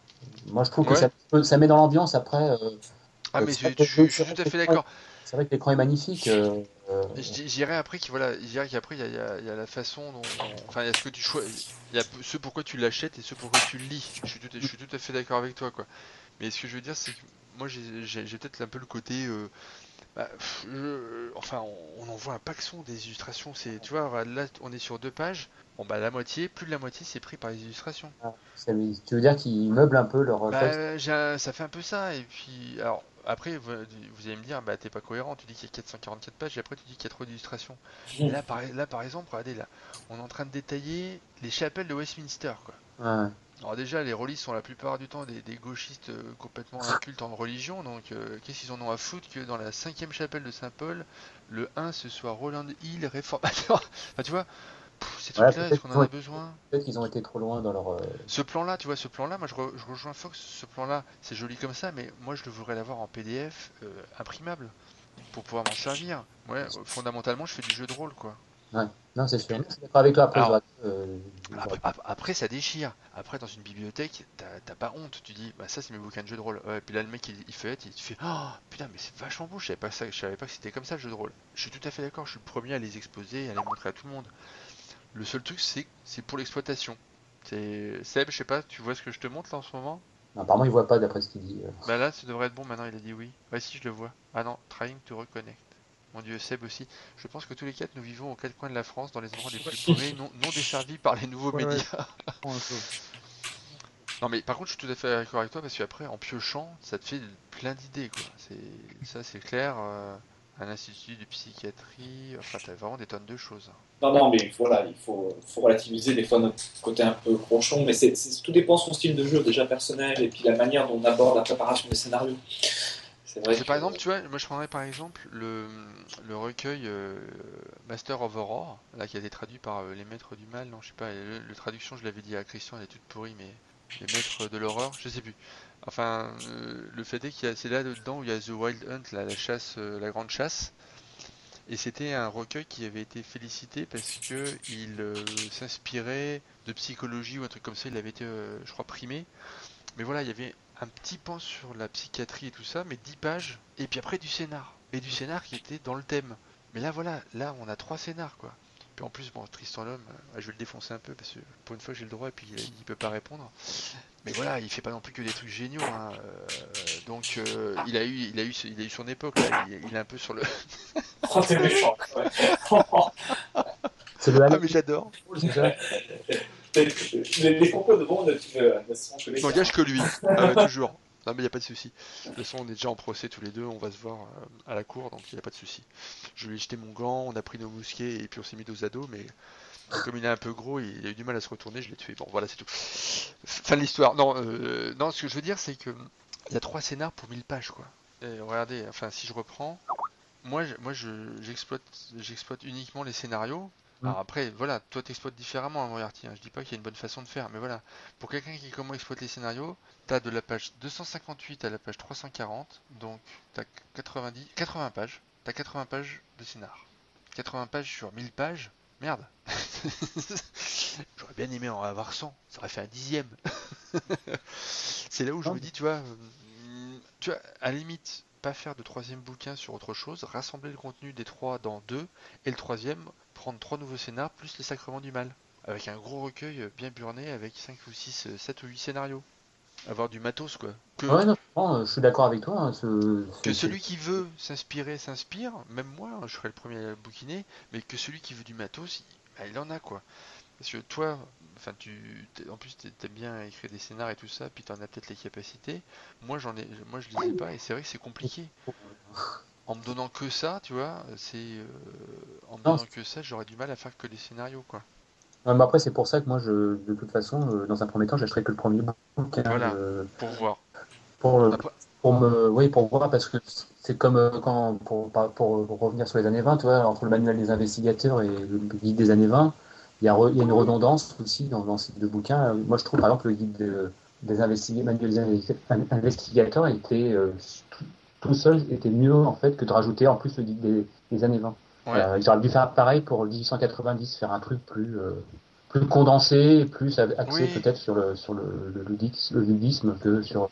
moi je trouve que Ouais. ça, peut- ça met dans l'ambiance. Après, euh, Ah, euh, mais c'est vrai je, que je- je c'est suis vrai tout à que fait l'écran est, d'accord. c'est vrai que l'écran est magnifique. euh, euh, Je di- J'irais après qu'il voilà, je dirais qu'après il y a, il y a- il y a la façon dont, enfin il y a ce que tu choisis, il y a p- ce pourquoi tu l'achètes et ce pourquoi tu le lis. Je suis tout, à- je suis tout à fait d'accord avec toi quoi. Mais ce que je veux dire c'est que moi j'ai j'ai- j'ai peut-être un peu le côté, euh, bah, pff, je- enfin on, on en voit un paxon des illustrations. C'est tu vois là on est sur deux pages, bon bah la moitié, plus de la moitié c'est pris par les illustrations. ça veut- tu veux dire qu'ils meublent un peu leur texte? Bah, j'ai un- ça fait un peu ça, et puis, alors, après, vous, vous allez me dire, bah, t'es pas cohérent, tu dis qu'il y a quatre cent quarante-quatre pages, et après, tu dis qu'il y a trop d'illustrations. Mais là, par, là, par exemple, regardez, là, on est en train de détailler les chapelles de Westminster, quoi. Ouais. Alors déjà, les rôlistes sont la plupart du temps des, des gauchistes euh, complètement incultes en religion, donc euh, qu'est-ce qu'ils en ont à foutre que dans la cinquième chapelle de Saint-Paul, le un, ce soit Roland Hill, réformateur. Enfin, tu vois, pff, ces Ouais, trucs-là, est-ce peut-être qu'on qu'ils en ont a été, besoin? peut-être qu'ils ont été trop loin dans leur. euh, Ce plan-là, tu vois, ce plan-là, moi je, re- je rejoins Fox, ce plan-là, c'est joli comme ça, mais moi je le voudrais l'avoir en P D F euh, imprimable pour pouvoir m'en servir. Ouais, euh, fondamentalement, je fais du jeu de rôle, quoi. Ouais. Non, c'est Et sûr. puis, Non, je suis d'accord avec toi. Après, ils alors, auraient, euh, ils auraient après, ap- après, ça déchire. Après, dans une bibliothèque, t'as t'as pas honte. Tu dis, bah ça, c'est mes bouquins de jeu de rôle. Ouais, puis là, le mec, il, il fait, il te fait, oh putain, mais c'est vachement beau. Je savais pas ça, je savais pas que c'était comme ça le jeu de rôle. Je suis tout à fait d'accord. Je suis le premier à les exposer, à les montrer à tout le monde. Le seul truc, c'est c'est pour l'exploitation. C'est Seb, je sais pas, tu vois ce que je te montre là en ce moment? Non, apparemment, ils voient pas d'après ce qu'il dit. euh. Bah là, ça devrait être bon maintenant, il a dit oui. Ouais, si, je le vois. Ah non, trying to reconnect. Mon dieu, Seb aussi. Je pense que tous les quatre, nous vivons aux quatre coins de la France, dans les endroits les plus paumés, non, non desservis par les nouveaux Ouais, ouais, médias. je comprends un peu. Non, mais par contre, je suis tout à fait d'accord avec toi, parce qu'après, en piochant, ça te fait plein d'idées, quoi. C'est, ça, c'est clair. euh, un institut de psychiatrie, enfin, t'as vraiment des tonnes de choses. Non, non, mais voilà, il faut, faut relativiser des fois notre côté un peu gronchon, mais c'est, c'est- tout dépend de son style de jeu, déjà personnel, et puis la manière dont on aborde la préparation des scénarios. C'est vrai Parce que que. par exemple, tu vois, moi je prendrais par exemple le, le recueil euh, Master of Horror, là qui a été traduit par euh, les Maîtres du Mal, non je sais pas, le, le traduction je l'avais dit à Christian, elle est toute pourrie, mais les Maîtres de l'Horreur, je sais plus. Enfin, euh, le fait est qu'il y a, c'est là dedans où il y a The Wild Hunt, là, la chasse, euh, la grande chasse, et c'était un recueil qui avait été félicité parce que il euh, s'inspirait de psychologie ou un truc comme ça, il avait été, euh, je crois, primé. Mais voilà, il y avait un petit pan sur la psychiatrie et tout ça, mais dix pages, et puis après du scénar. Et du scénar qui était dans le thème. Mais là, voilà, là, on a trois scénars, quoi. Puis en plus, bon, Tristan l'homme, euh, je vais le défoncer un peu, parce que pour une fois, j'ai le droit, et puis il, il peut pas répondre. Mais voilà, il fait pas non plus que des trucs géniaux, hein. Euh, donc, euh, il, a eu, il, a eu, il a eu son époque, là. Il, il est un peu sur le. Oh, t'es méchant, ouais. C'est le Ah, Alan mais j'adore. Paul, c'est ça? les, les propos de bon ne, ne, ne seront que les siens. N'engage que lui. Ah ouais, toujours. Non mais il n'y a pas de souci. De toute façon, on est déjà en procès tous les deux, on va se voir euh, à la cour, donc il n'y a pas de souci. Je lui ai jeté mon gant, on a pris nos mousquets et puis on s'est mis dos à dos, mais comme il est un peu gros, il a eu du mal à se retourner, je l'ai tué. Bon, voilà, c'est tout. Fin de l'histoire. Non, euh, non, ce que je veux dire, c'est que il y a trois scénars pour mille pages, quoi. Et regardez, enfin, si je reprends, moi, je- moi, je, j'exploite, j'exploite uniquement les scénarios. Mm. Alors après, voilà, toi t'exploites différemment, hein, Moriarty, hein. Je dis pas qu'il y a une bonne façon de faire, mais voilà. Pour quelqu'un qui comment exploite les scénarios, t'as de la page deux cent cinquante-huit à la page trois cent quarante, donc t'as quatre-vingt-dix, quatre-vingts pages. T'as quatre-vingts pages de scénar. quatre-vingts pages sur mille pages, merde. J'aurais bien aimé en avoir cent, ça aurait fait un dixième. C'est là où je me dis, tu vois, euh, tu vois, à la limite, pas faire de troisième bouquin sur autre chose, rassembler le contenu des trois dans deux, et le troisième, prendre trois nouveaux scénars plus les Sacrements du Mal, avec un gros recueil bien burné avec cinq ou six, sept ou huit scénarios. Avoir du matos quoi. Que, Ouais, non, non, je suis d'accord avec toi. Hein, ce- que c'est- celui qui veut s'inspirer s'inspire, même moi, hein, je serais le premier à bouquiner, mais que celui qui veut du matos, il, bah, il en a quoi. Parce que toi, enfin tu, t'es- en plus t'es- t'aimes bien écrire des scénars et tout ça, puis t'en as peut-être les capacités. Moi j'en ai, moi je les ai pas et c'est vrai que c'est compliqué. En me donnant que ça, tu vois, c'est, euh, en me non, donnant que ça, j'aurais du mal à faire que des scénarios quoi. Ouais, mais après, c'est pour ça que moi, je, de toute façon, euh, dans un premier temps, j'achèterai que le premier bouquin Voilà, de- pour voir. pour, euh, Après, pour me, oui, pour voir, parce que c'est comme euh, quand, pour, par- pour, pour revenir sur les années vingt, tu vois, entre le manuel des investigateurs et le guide des années vingt, il y a, re- il y a une redondance aussi dans, dans ces deux bouquins. Moi, je trouve, par exemple, le guide de- des investigateurs, manuel des investi- investigateurs était, euh, tout, tout seul, était mieux, en fait, que de rajouter en plus le guide des, des années vingt. ouais. Voilà, ils auraient dû faire pareil pour le mille huit cent quatre-vingt-dix, faire un truc plus, euh, plus condensé, plus axé Oui, peut-être sur le sur le, le, ludix- le ludisme que sur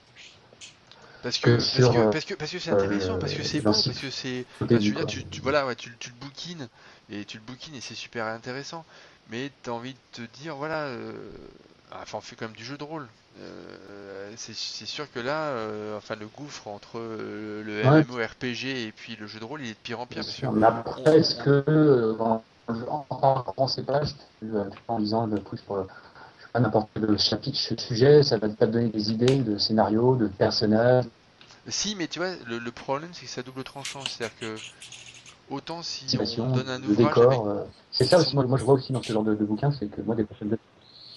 parce que que parce sur que euh, parce que parce que c'est intéressant, parce que c'est beau, parce que c'est, enfin, je veux l'encyclopédie dire, quoi. tu, tu voilà, ouais, tu, tu le bouquines et tu le bouquines et c'est super intéressant, mais t'as envie de te dire voilà, euh, enfin on fait quand même du jeu de rôle. Euh, c'est c'est sûr que là, euh, enfin le gouffre entre euh, le Ouais, MMORPG et puis le jeu de rôle, il est de pire en bien pire parce que sûr. Mais on, après, est-ce on- que euh, en, en, en, en ces pages, tu, euh, en lisant le truc sur je sais pas, n'importe quel chapitre, ce sujet, ça va te donner des idées de scénarios, de personnages, si, mais tu vois, le, le problème c'est que c'est à double tranchant, c'est-à-dire que autant si on situations, donne un de ouvrage avec, décors. Euh. C'est ça si aussi, on moi, moi je vois aussi dans ce genre de, de bouquins, c'est que moi des personnes de...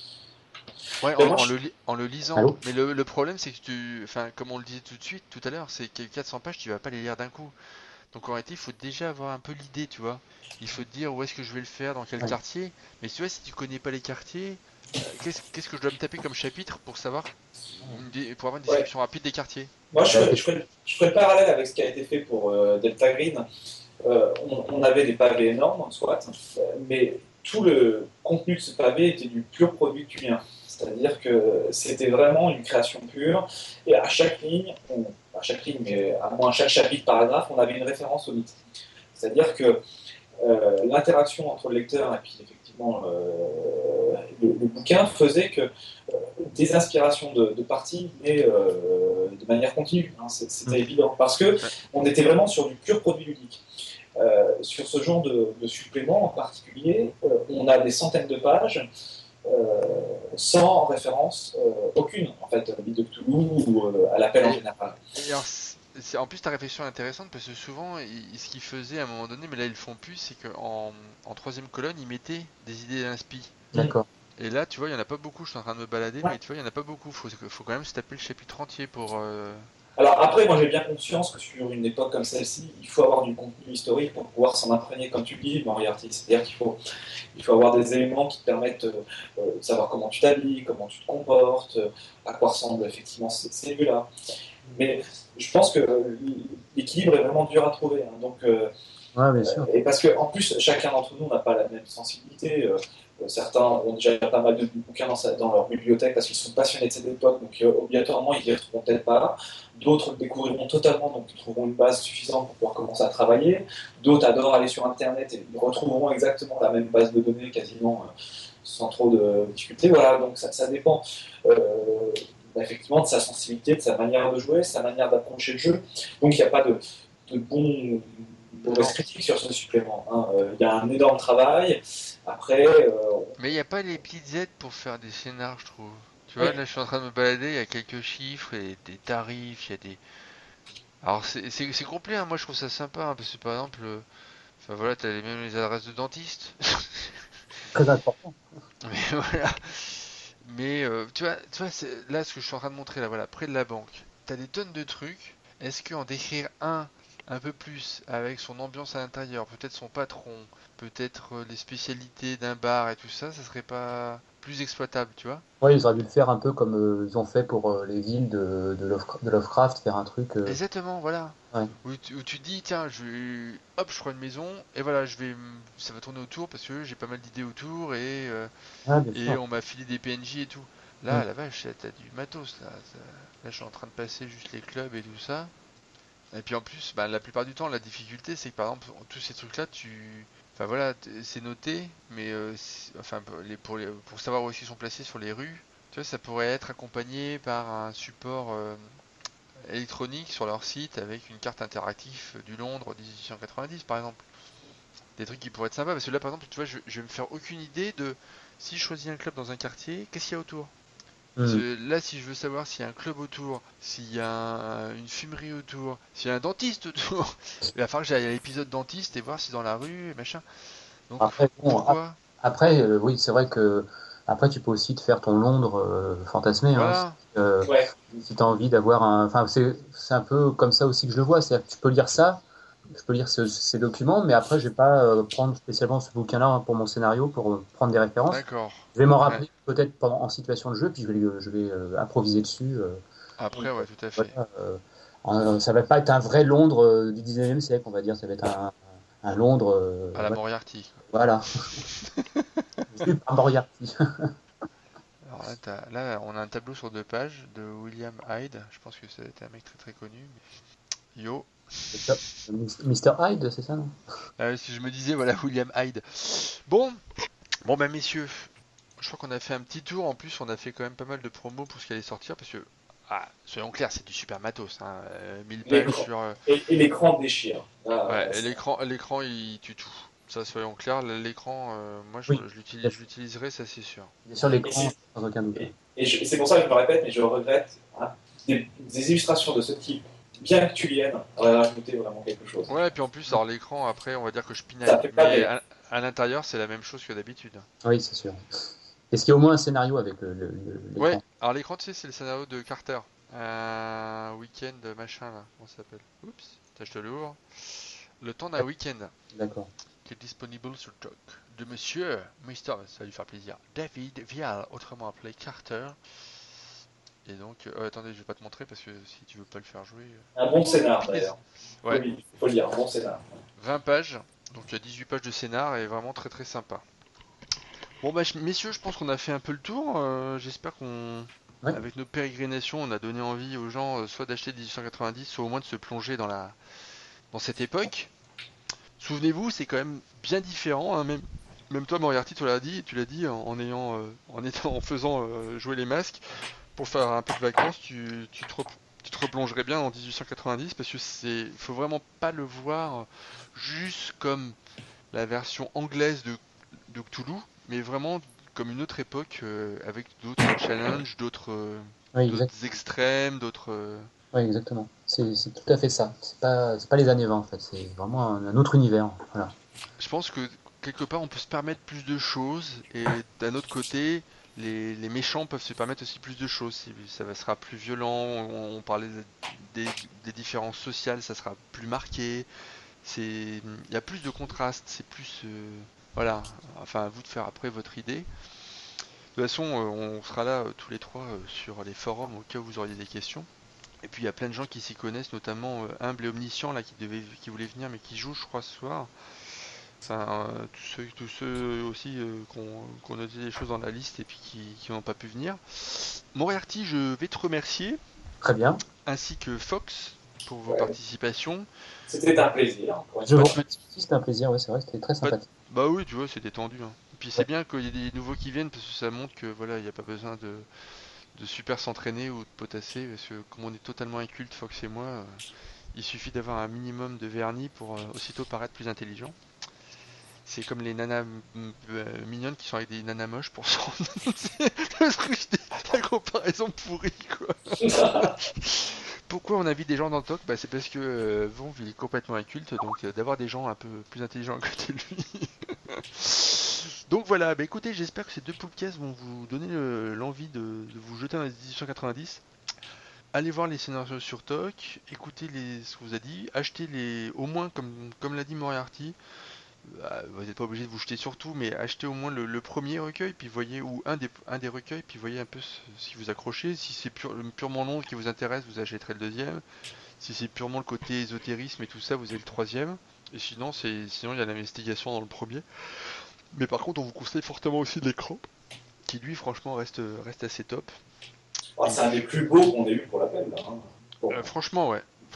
Ouais, en, Mais moi, en je- le, li- en le lisant. Allô? Mais le, le problème, c'est que tu. Enfin, comme on le disait tout de suite, tout à l'heure, c'est que quatre cents pages, tu vas pas les lire d'un coup. Donc en réalité, il faut déjà avoir un peu l'idée, tu vois. Il faut te dire où est-ce que je vais le faire, dans quel Ouais. quartier. Mais tu vois, si tu connais pas les quartiers, euh, qu'est-ce qu'est-ce que je dois me taper comme chapitre pour savoir, une dé- pour avoir une ouais. description rapide des quartiers? Moi, je Bah, ferais, je, ferais, je ferais le parallèle avec ce qui a été fait pour euh, Delta Green. Euh, on, on avait des pavés énormes, soit, euh, mais tout le contenu de ce pavé était du pur produit culien. C'est-à-dire que c'était vraiment une création pure, et à chaque ligne, on, à chaque ligne, mais à moins chaque chapitre, paragraphe, on avait une référence au mythe. C'est-à-dire que euh, l'interaction entre le lecteur et puis effectivement euh, le, le bouquin faisait que euh, des inspirations de, de parties mais euh, de manière continue. Hein, c'était Mm. évident parce que Ouais. on était vraiment sur du pur produit ludique. Euh, sur ce genre de, de supplément en particulier, euh, on a des centaines de pages euh, sans référence euh, aucune, en fait, au Mythe de Cthulhu ou euh, à l'appel en Et, général. et alors, c'est- c'est- en plus, ta réflexion est intéressante parce que souvent, ils- ce qu'ils faisaient à un moment donné, mais là ils le font plus, c'est qu'en en troisième colonne, ils mettaient des idées d'inspi. D'accord. Et là, tu vois, il y en a pas beaucoup. Je suis en train de me balader, mais tu vois, il y en a pas beaucoup. Faut, faut quand même se taper le chapitre entier pour. euh, Alors après, moi j'ai bien conscience que sur une époque comme celle-ci, il faut avoir du contenu historique pour pouvoir s'en imprégner comme tu le dis, Moriarty. C'est-à-dire qu'il faut, il faut avoir des éléments qui te permettent euh, de savoir comment tu t'habilles, comment tu te comportes, euh, à quoi ressemblent effectivement ces, ces lieux-là. Mais je pense que euh, l'équilibre est vraiment dur à trouver. Hein. Donc, euh, Ouais, bien sûr. et parce qu'en plus, chacun d'entre nous n'a pas la même sensibilité. Euh, certains ont déjà pas mal de bouquins dans, sa, dans leur bibliothèque parce qu'ils sont passionnés de cette époque, donc euh, obligatoirement ils ne les retrouveront peut-être pas. D'autres le découvriront totalement, donc ils trouveront une base suffisante pour pouvoir commencer à travailler. D'autres adorent aller sur Internet et ils retrouveront exactement la même base de données quasiment euh, sans trop de difficulté. Voilà, donc ça, ça dépend euh, effectivement de sa sensibilité, de sa manière de jouer, de sa manière d'approcher le jeu. Donc il n'y a pas de, de bon mauvaise critique sur ce supplément. Il hein. euh, y a un énorme travail. Après, euh, Mais il n'y a pas les petites aides pour faire des scénars, je trouve. Tu oui. vois, là, je suis en train de me balader. Il y a quelques chiffres et des tarifs. Il y a des. Alors, c'est c'est- c'est complet. Hein. Moi, je trouve ça sympa hein, parce que par exemple, euh, enfin voilà, t'as les, même les adresses de dentistes. Très important. Mais voilà. Mais euh, tu vois, tu vois c'est- là, ce que je suis en train de montrer, là, voilà, près de la banque, t'as des tonnes de trucs. Est-ce qu'en décrire un un peu plus avec son ambiance à l'intérieur, peut-être son patron, peut-être euh, les spécialités d'un bar et tout ça, ça serait pas plus exploitable, tu vois? Ouais, ils auraient dû le faire un peu comme euh, ils ont fait pour euh, les villes de, de, Lovecraft, de Lovecraft, faire un truc. Euh, Exactement, voilà. ouais. Où tu, où tu te dis, tiens, je vais, hop, je prends une maison, et voilà, je vais, m- ça va tourner autour parce que j'ai pas mal d'idées autour et, euh, Ouais, bien et sûr. on m'a filé des P N J et tout. Mm. Là, la vache, t'as du matos là. Ça- Là, je suis en train de passer juste les clubs et tout ça. Et puis en plus, bah, la plupart du temps, la difficulté, c'est que par exemple, tous ces trucs-là, tu. Enfin voilà, t- c'est noté, mais euh, c'est- enfin, pour les, pour les- pour savoir où est-ce qu'ils sont placés sur les rues, tu vois, ça pourrait être accompagné par un support euh, électronique sur leur site avec une carte interactive du Londres dix-huit cent quatre-vingt-dix, par exemple. Des trucs qui pourraient être sympas, parce que là, par exemple, tu vois, je, je vais me faire aucune idée de si je choisis un club dans un quartier, qu'est-ce qu'il y a autour. Parce Hmm. que là, si je veux savoir s'il y a un club autour, s'il y a un- une fumerie autour, s'il y a un dentiste autour, il va falloir que j'aille à l'épisode dentiste et voir si dans la rue, machin. Donc, Après, bon, ap- pourquoi? après euh, oui, c'est vrai que après tu peux aussi te faire ton Londres euh, fantasmé. Hein, si Voilà. euh, Ouais. si tu as envie d'avoir un. Enfin, c'est c'est un peu comme ça aussi que je le vois. C'est-à-dire que tu peux lire ça, je peux lire ce- ces documents, mais après, je vais pas euh, prendre spécialement ce bouquin-là hein, pour mon scénario, pour euh, prendre des références. D'accord. Je vais m'en Ouais. rappeler peut-être pendant en situation de jeu, puis je vais, euh, je vais euh, improviser dessus. euh, Après, ouais, tout à fait. voilà, euh, euh, ça va pas être un vrai Londres euh, du dix-neuvième siècle, on va dire. Ça va être un, un Londres. euh, À la voilà. Moriarty. Voilà. Vu par Moriarty. Alors là, t'as- là, on a un tableau sur deux pages de William Hyde. Je pense que c'était un mec très très connu. mais- Yo. mister Hyde, c'est ça, non? Euh, si je me disais, voilà, William Hyde. Bon, bon, bah messieurs, je crois qu'on a fait un petit tour. En plus, on a fait quand même pas mal de promos pour ce qui allait sortir. Parce que, ah, soyons clairs, c'est du super matos. Hein. euh, mille pages L'écran. sur. euh, Et, et l'écran déchire. Ah, Ouais, et c'est- l'écran, l'écran il tue tout. Ça, soyons clairs, l'écran, euh, moi je, Oui. je l'utilise, je l'utiliserai, ça c'est sûr. Bien sûr, Et l'écran, c'est- sans aucun doute. Et, et je- c'est pour ça que je me répète, mais je regrette hein, des, des illustrations de ce type, bien actuelles, auraient rajouté vraiment quelque chose. Ouais, et puis en plus, alors l'écran, après, on va dire que je Ça pinaille. fait pas Mais rire. à, à l'intérieur, c'est la même chose que d'habitude. Oui, c'est sûr. Est-ce qu'il y a au moins un scénario avec le, le- le- l'écran? Ouais, alors l'écran, tu sais, c'est le scénario de Carter. Un week-end machin là, comment ça s'appelle? Oups, tiens, je te l'ouvre. Le temps d'un week-end, D'accord. qui est disponible sur Doc. De monsieur, Mister, ça va lui faire plaisir, David Vial, autrement appelé Carter. Et donc, euh, attendez, je vais pas te montrer parce que si tu veux pas le faire jouer. euh, Un bon scénar, punaise. d'ailleurs. Ouais, Oui, il faut le dire, un bon scénar. vingt pages, donc il y a dix-huit pages de scénar et vraiment très très sympa. Bon bah je- messieurs, je pense qu'on a fait un peu le tour. euh, J'espère qu'on, Ouais. avec nos pérégrinations, on a donné envie aux gens euh, soit d'acheter dix-huit cent quatre-vingt-dix, soit au moins de se plonger dans la, dans cette époque. Souvenez-vous, c'est quand même bien différent. Hein, même, même toi, Moriarty, tu l'as dit, tu l'as dit en, en ayant, euh, en étant, en faisant euh, jouer les masques pour faire un peu de vacances, tu, tu te re- tu te replongerais bien en dix-huit cent quatre-vingt-dix parce que c'est, faut vraiment pas le voir juste comme la version anglaise de, de Cthulhu, mais vraiment comme une autre époque euh, avec d'autres challenges, d'autres, euh, Oui, exact. d'autres extrêmes, d'autres. euh, Oui, exactement. C'est c'est tout à fait ça. C'est pas, c'est pas les années vingt, en fait. C'est vraiment un, un autre univers. Voilà. Je pense que quelque part on peut se permettre plus de choses et d'un autre côté les, les méchants peuvent se permettre aussi plus de choses. Si ça va- sera plus violent, on, on parlait des, des différences sociales, ça sera plus marqué. C'est, il y a plus de contraste, c'est plus euh, voilà. Enfin à vous de faire après votre idée. De toute façon, euh, on sera là euh, tous les trois euh, sur les forums au cas où vous auriez des questions. Et puis il y a plein de gens qui s'y connaissent, notamment euh, Humble et Omniscient là qui devait, qui voulait venir mais qui joue je crois ce soir. Enfin, euh, tous, ceux, tous ceux aussi euh, qui ont qui ont noté des choses dans la liste et puis qui qui n'ont pas pu venir. Moriarty, je vais te remercier, Très bien. ainsi que Fox pour vos Ouais. participations. C'était un plaisir. Encore une Je vous fois. remercie aussi, c'était un plaisir. Ouais, c'est vrai, c'était très sympathique. Bah oui, tu vois, c'est détendu. Hein. Et puis c'est Ouais. bien qu'il y ait des nouveaux qui viennent parce que ça montre que voilà, il n'y a pas besoin de, de super s'entraîner ou de potasser parce que comme on est totalement inculte, Fox et moi, euh, il suffit d'avoir un minimum de vernis pour euh, aussitôt paraître plus intelligent. C'est comme les nanas m- euh, mignonnes qui sont avec des nanas moches pour s'en... C'est le truc, des- la comparaison pourrie quoi. Pourquoi on invite des gens dans le talk? Bah, c'est parce que euh, Von il est complètement inculte, donc euh, d'avoir des gens un peu plus intelligents à côté de lui. Donc voilà, bah écoutez, j'espère que ces deux poulcases vont vous donner le- l'envie de, de vous jeter dans les dix-huit cent quatre-vingt-dix. Allez voir les scénarios sur Toc, écoutez les, ce qu'on vous a dit, achetez les, au moins comme, comme l'a dit Moriarty, euh, vous n'êtes pas obligé de vous jeter sur tout, mais achetez au moins le, le premier recueil, puis voyez, ou un des, un des recueils, puis voyez un peu ce- si vous accrochez. Si c'est pure- purement Londres qui vous intéresse, vous achèterez le deuxième. Si c'est purement le côté ésotérisme et tout ça, vous avez le troisième. Et sinon, c'est, sinon il y a l'investigation dans le premier. Mais par contre, on vous conseille fortement aussi l'écran, qui lui, franchement, reste, reste assez top. Ah, c'est un des plus beaux qu'on ait eu pour l'appel. Là, hein. Bon. Euh, franchement, ouais.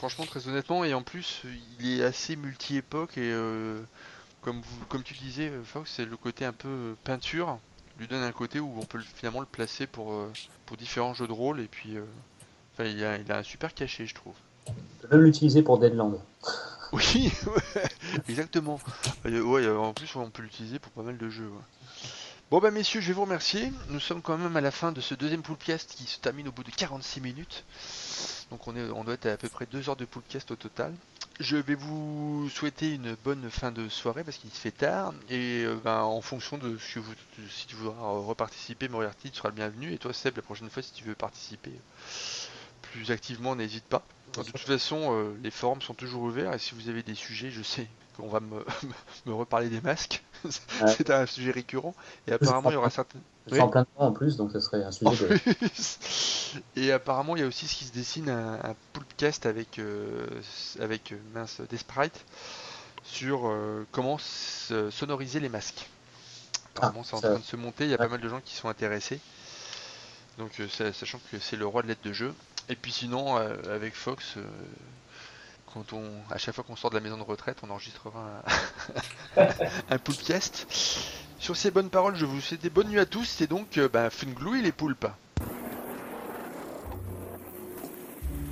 franchement, très honnêtement, et en plus, il est assez multi-époque et euh, comme vous, comme tu disais, Fox, c'est le côté un peu peinture, lui donne un côté où on peut le- finalement le placer pour euh, pour différents jeux de rôle et puis, euh, enfin, il a, il a un super cachet, je trouve. On peut même l'utiliser pour Deadland. Oui, ouais, exactement. Euh, ouais, euh, en plus, on peut l'utiliser pour pas mal de jeux. Ouais. Bon bah messieurs, je vais vous remercier. Nous sommes quand même à la fin de ce deuxième poolcast qui se termine au bout de quarante-six minutes. Donc on, est, on doit être à, à peu près deux heures de poolcast au total. Je vais vous souhaiter une bonne fin de soirée parce qu'il se fait tard. Et euh, ben, en fonction de ce que vous, de- si tu voudras reparticiper, Moriarty, tu seras le bienvenu. Et toi Seb, la prochaine fois, si tu veux participer plus activement, n'hésite pas. De toute façon, euh, les forums sont toujours ouverts et si vous avez des sujets, je sais qu'on va me, me reparler des masques. C'est un sujet récurrent et apparemment il y aura certaines. Je suis en plein dedans en plus, donc ce serait un En sujet de... plus. Et apparemment il y a aussi ce qui se dessine un, un poolcast avec euh, avec euh, mince Desprite sur euh, comment s- sonoriser les masques. Apparemment c'est en ça- train de se monter, il y a ouais. pas mal de gens qui sont intéressés. Donc euh, ça- sachant que c'est le roi de l'aide de jeu. Et puis sinon euh, avec Fox, euh, quand on, à chaque fois qu'on sort de la maison de retraite, on enregistrera un, un poolcast. Sur ces bonnes paroles, je vous souhaite des bonnes nuits à tous. C'est donc euh, bah, Funglouis les poulpes.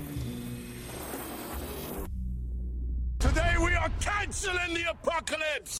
Today we are canceling the apocalypse!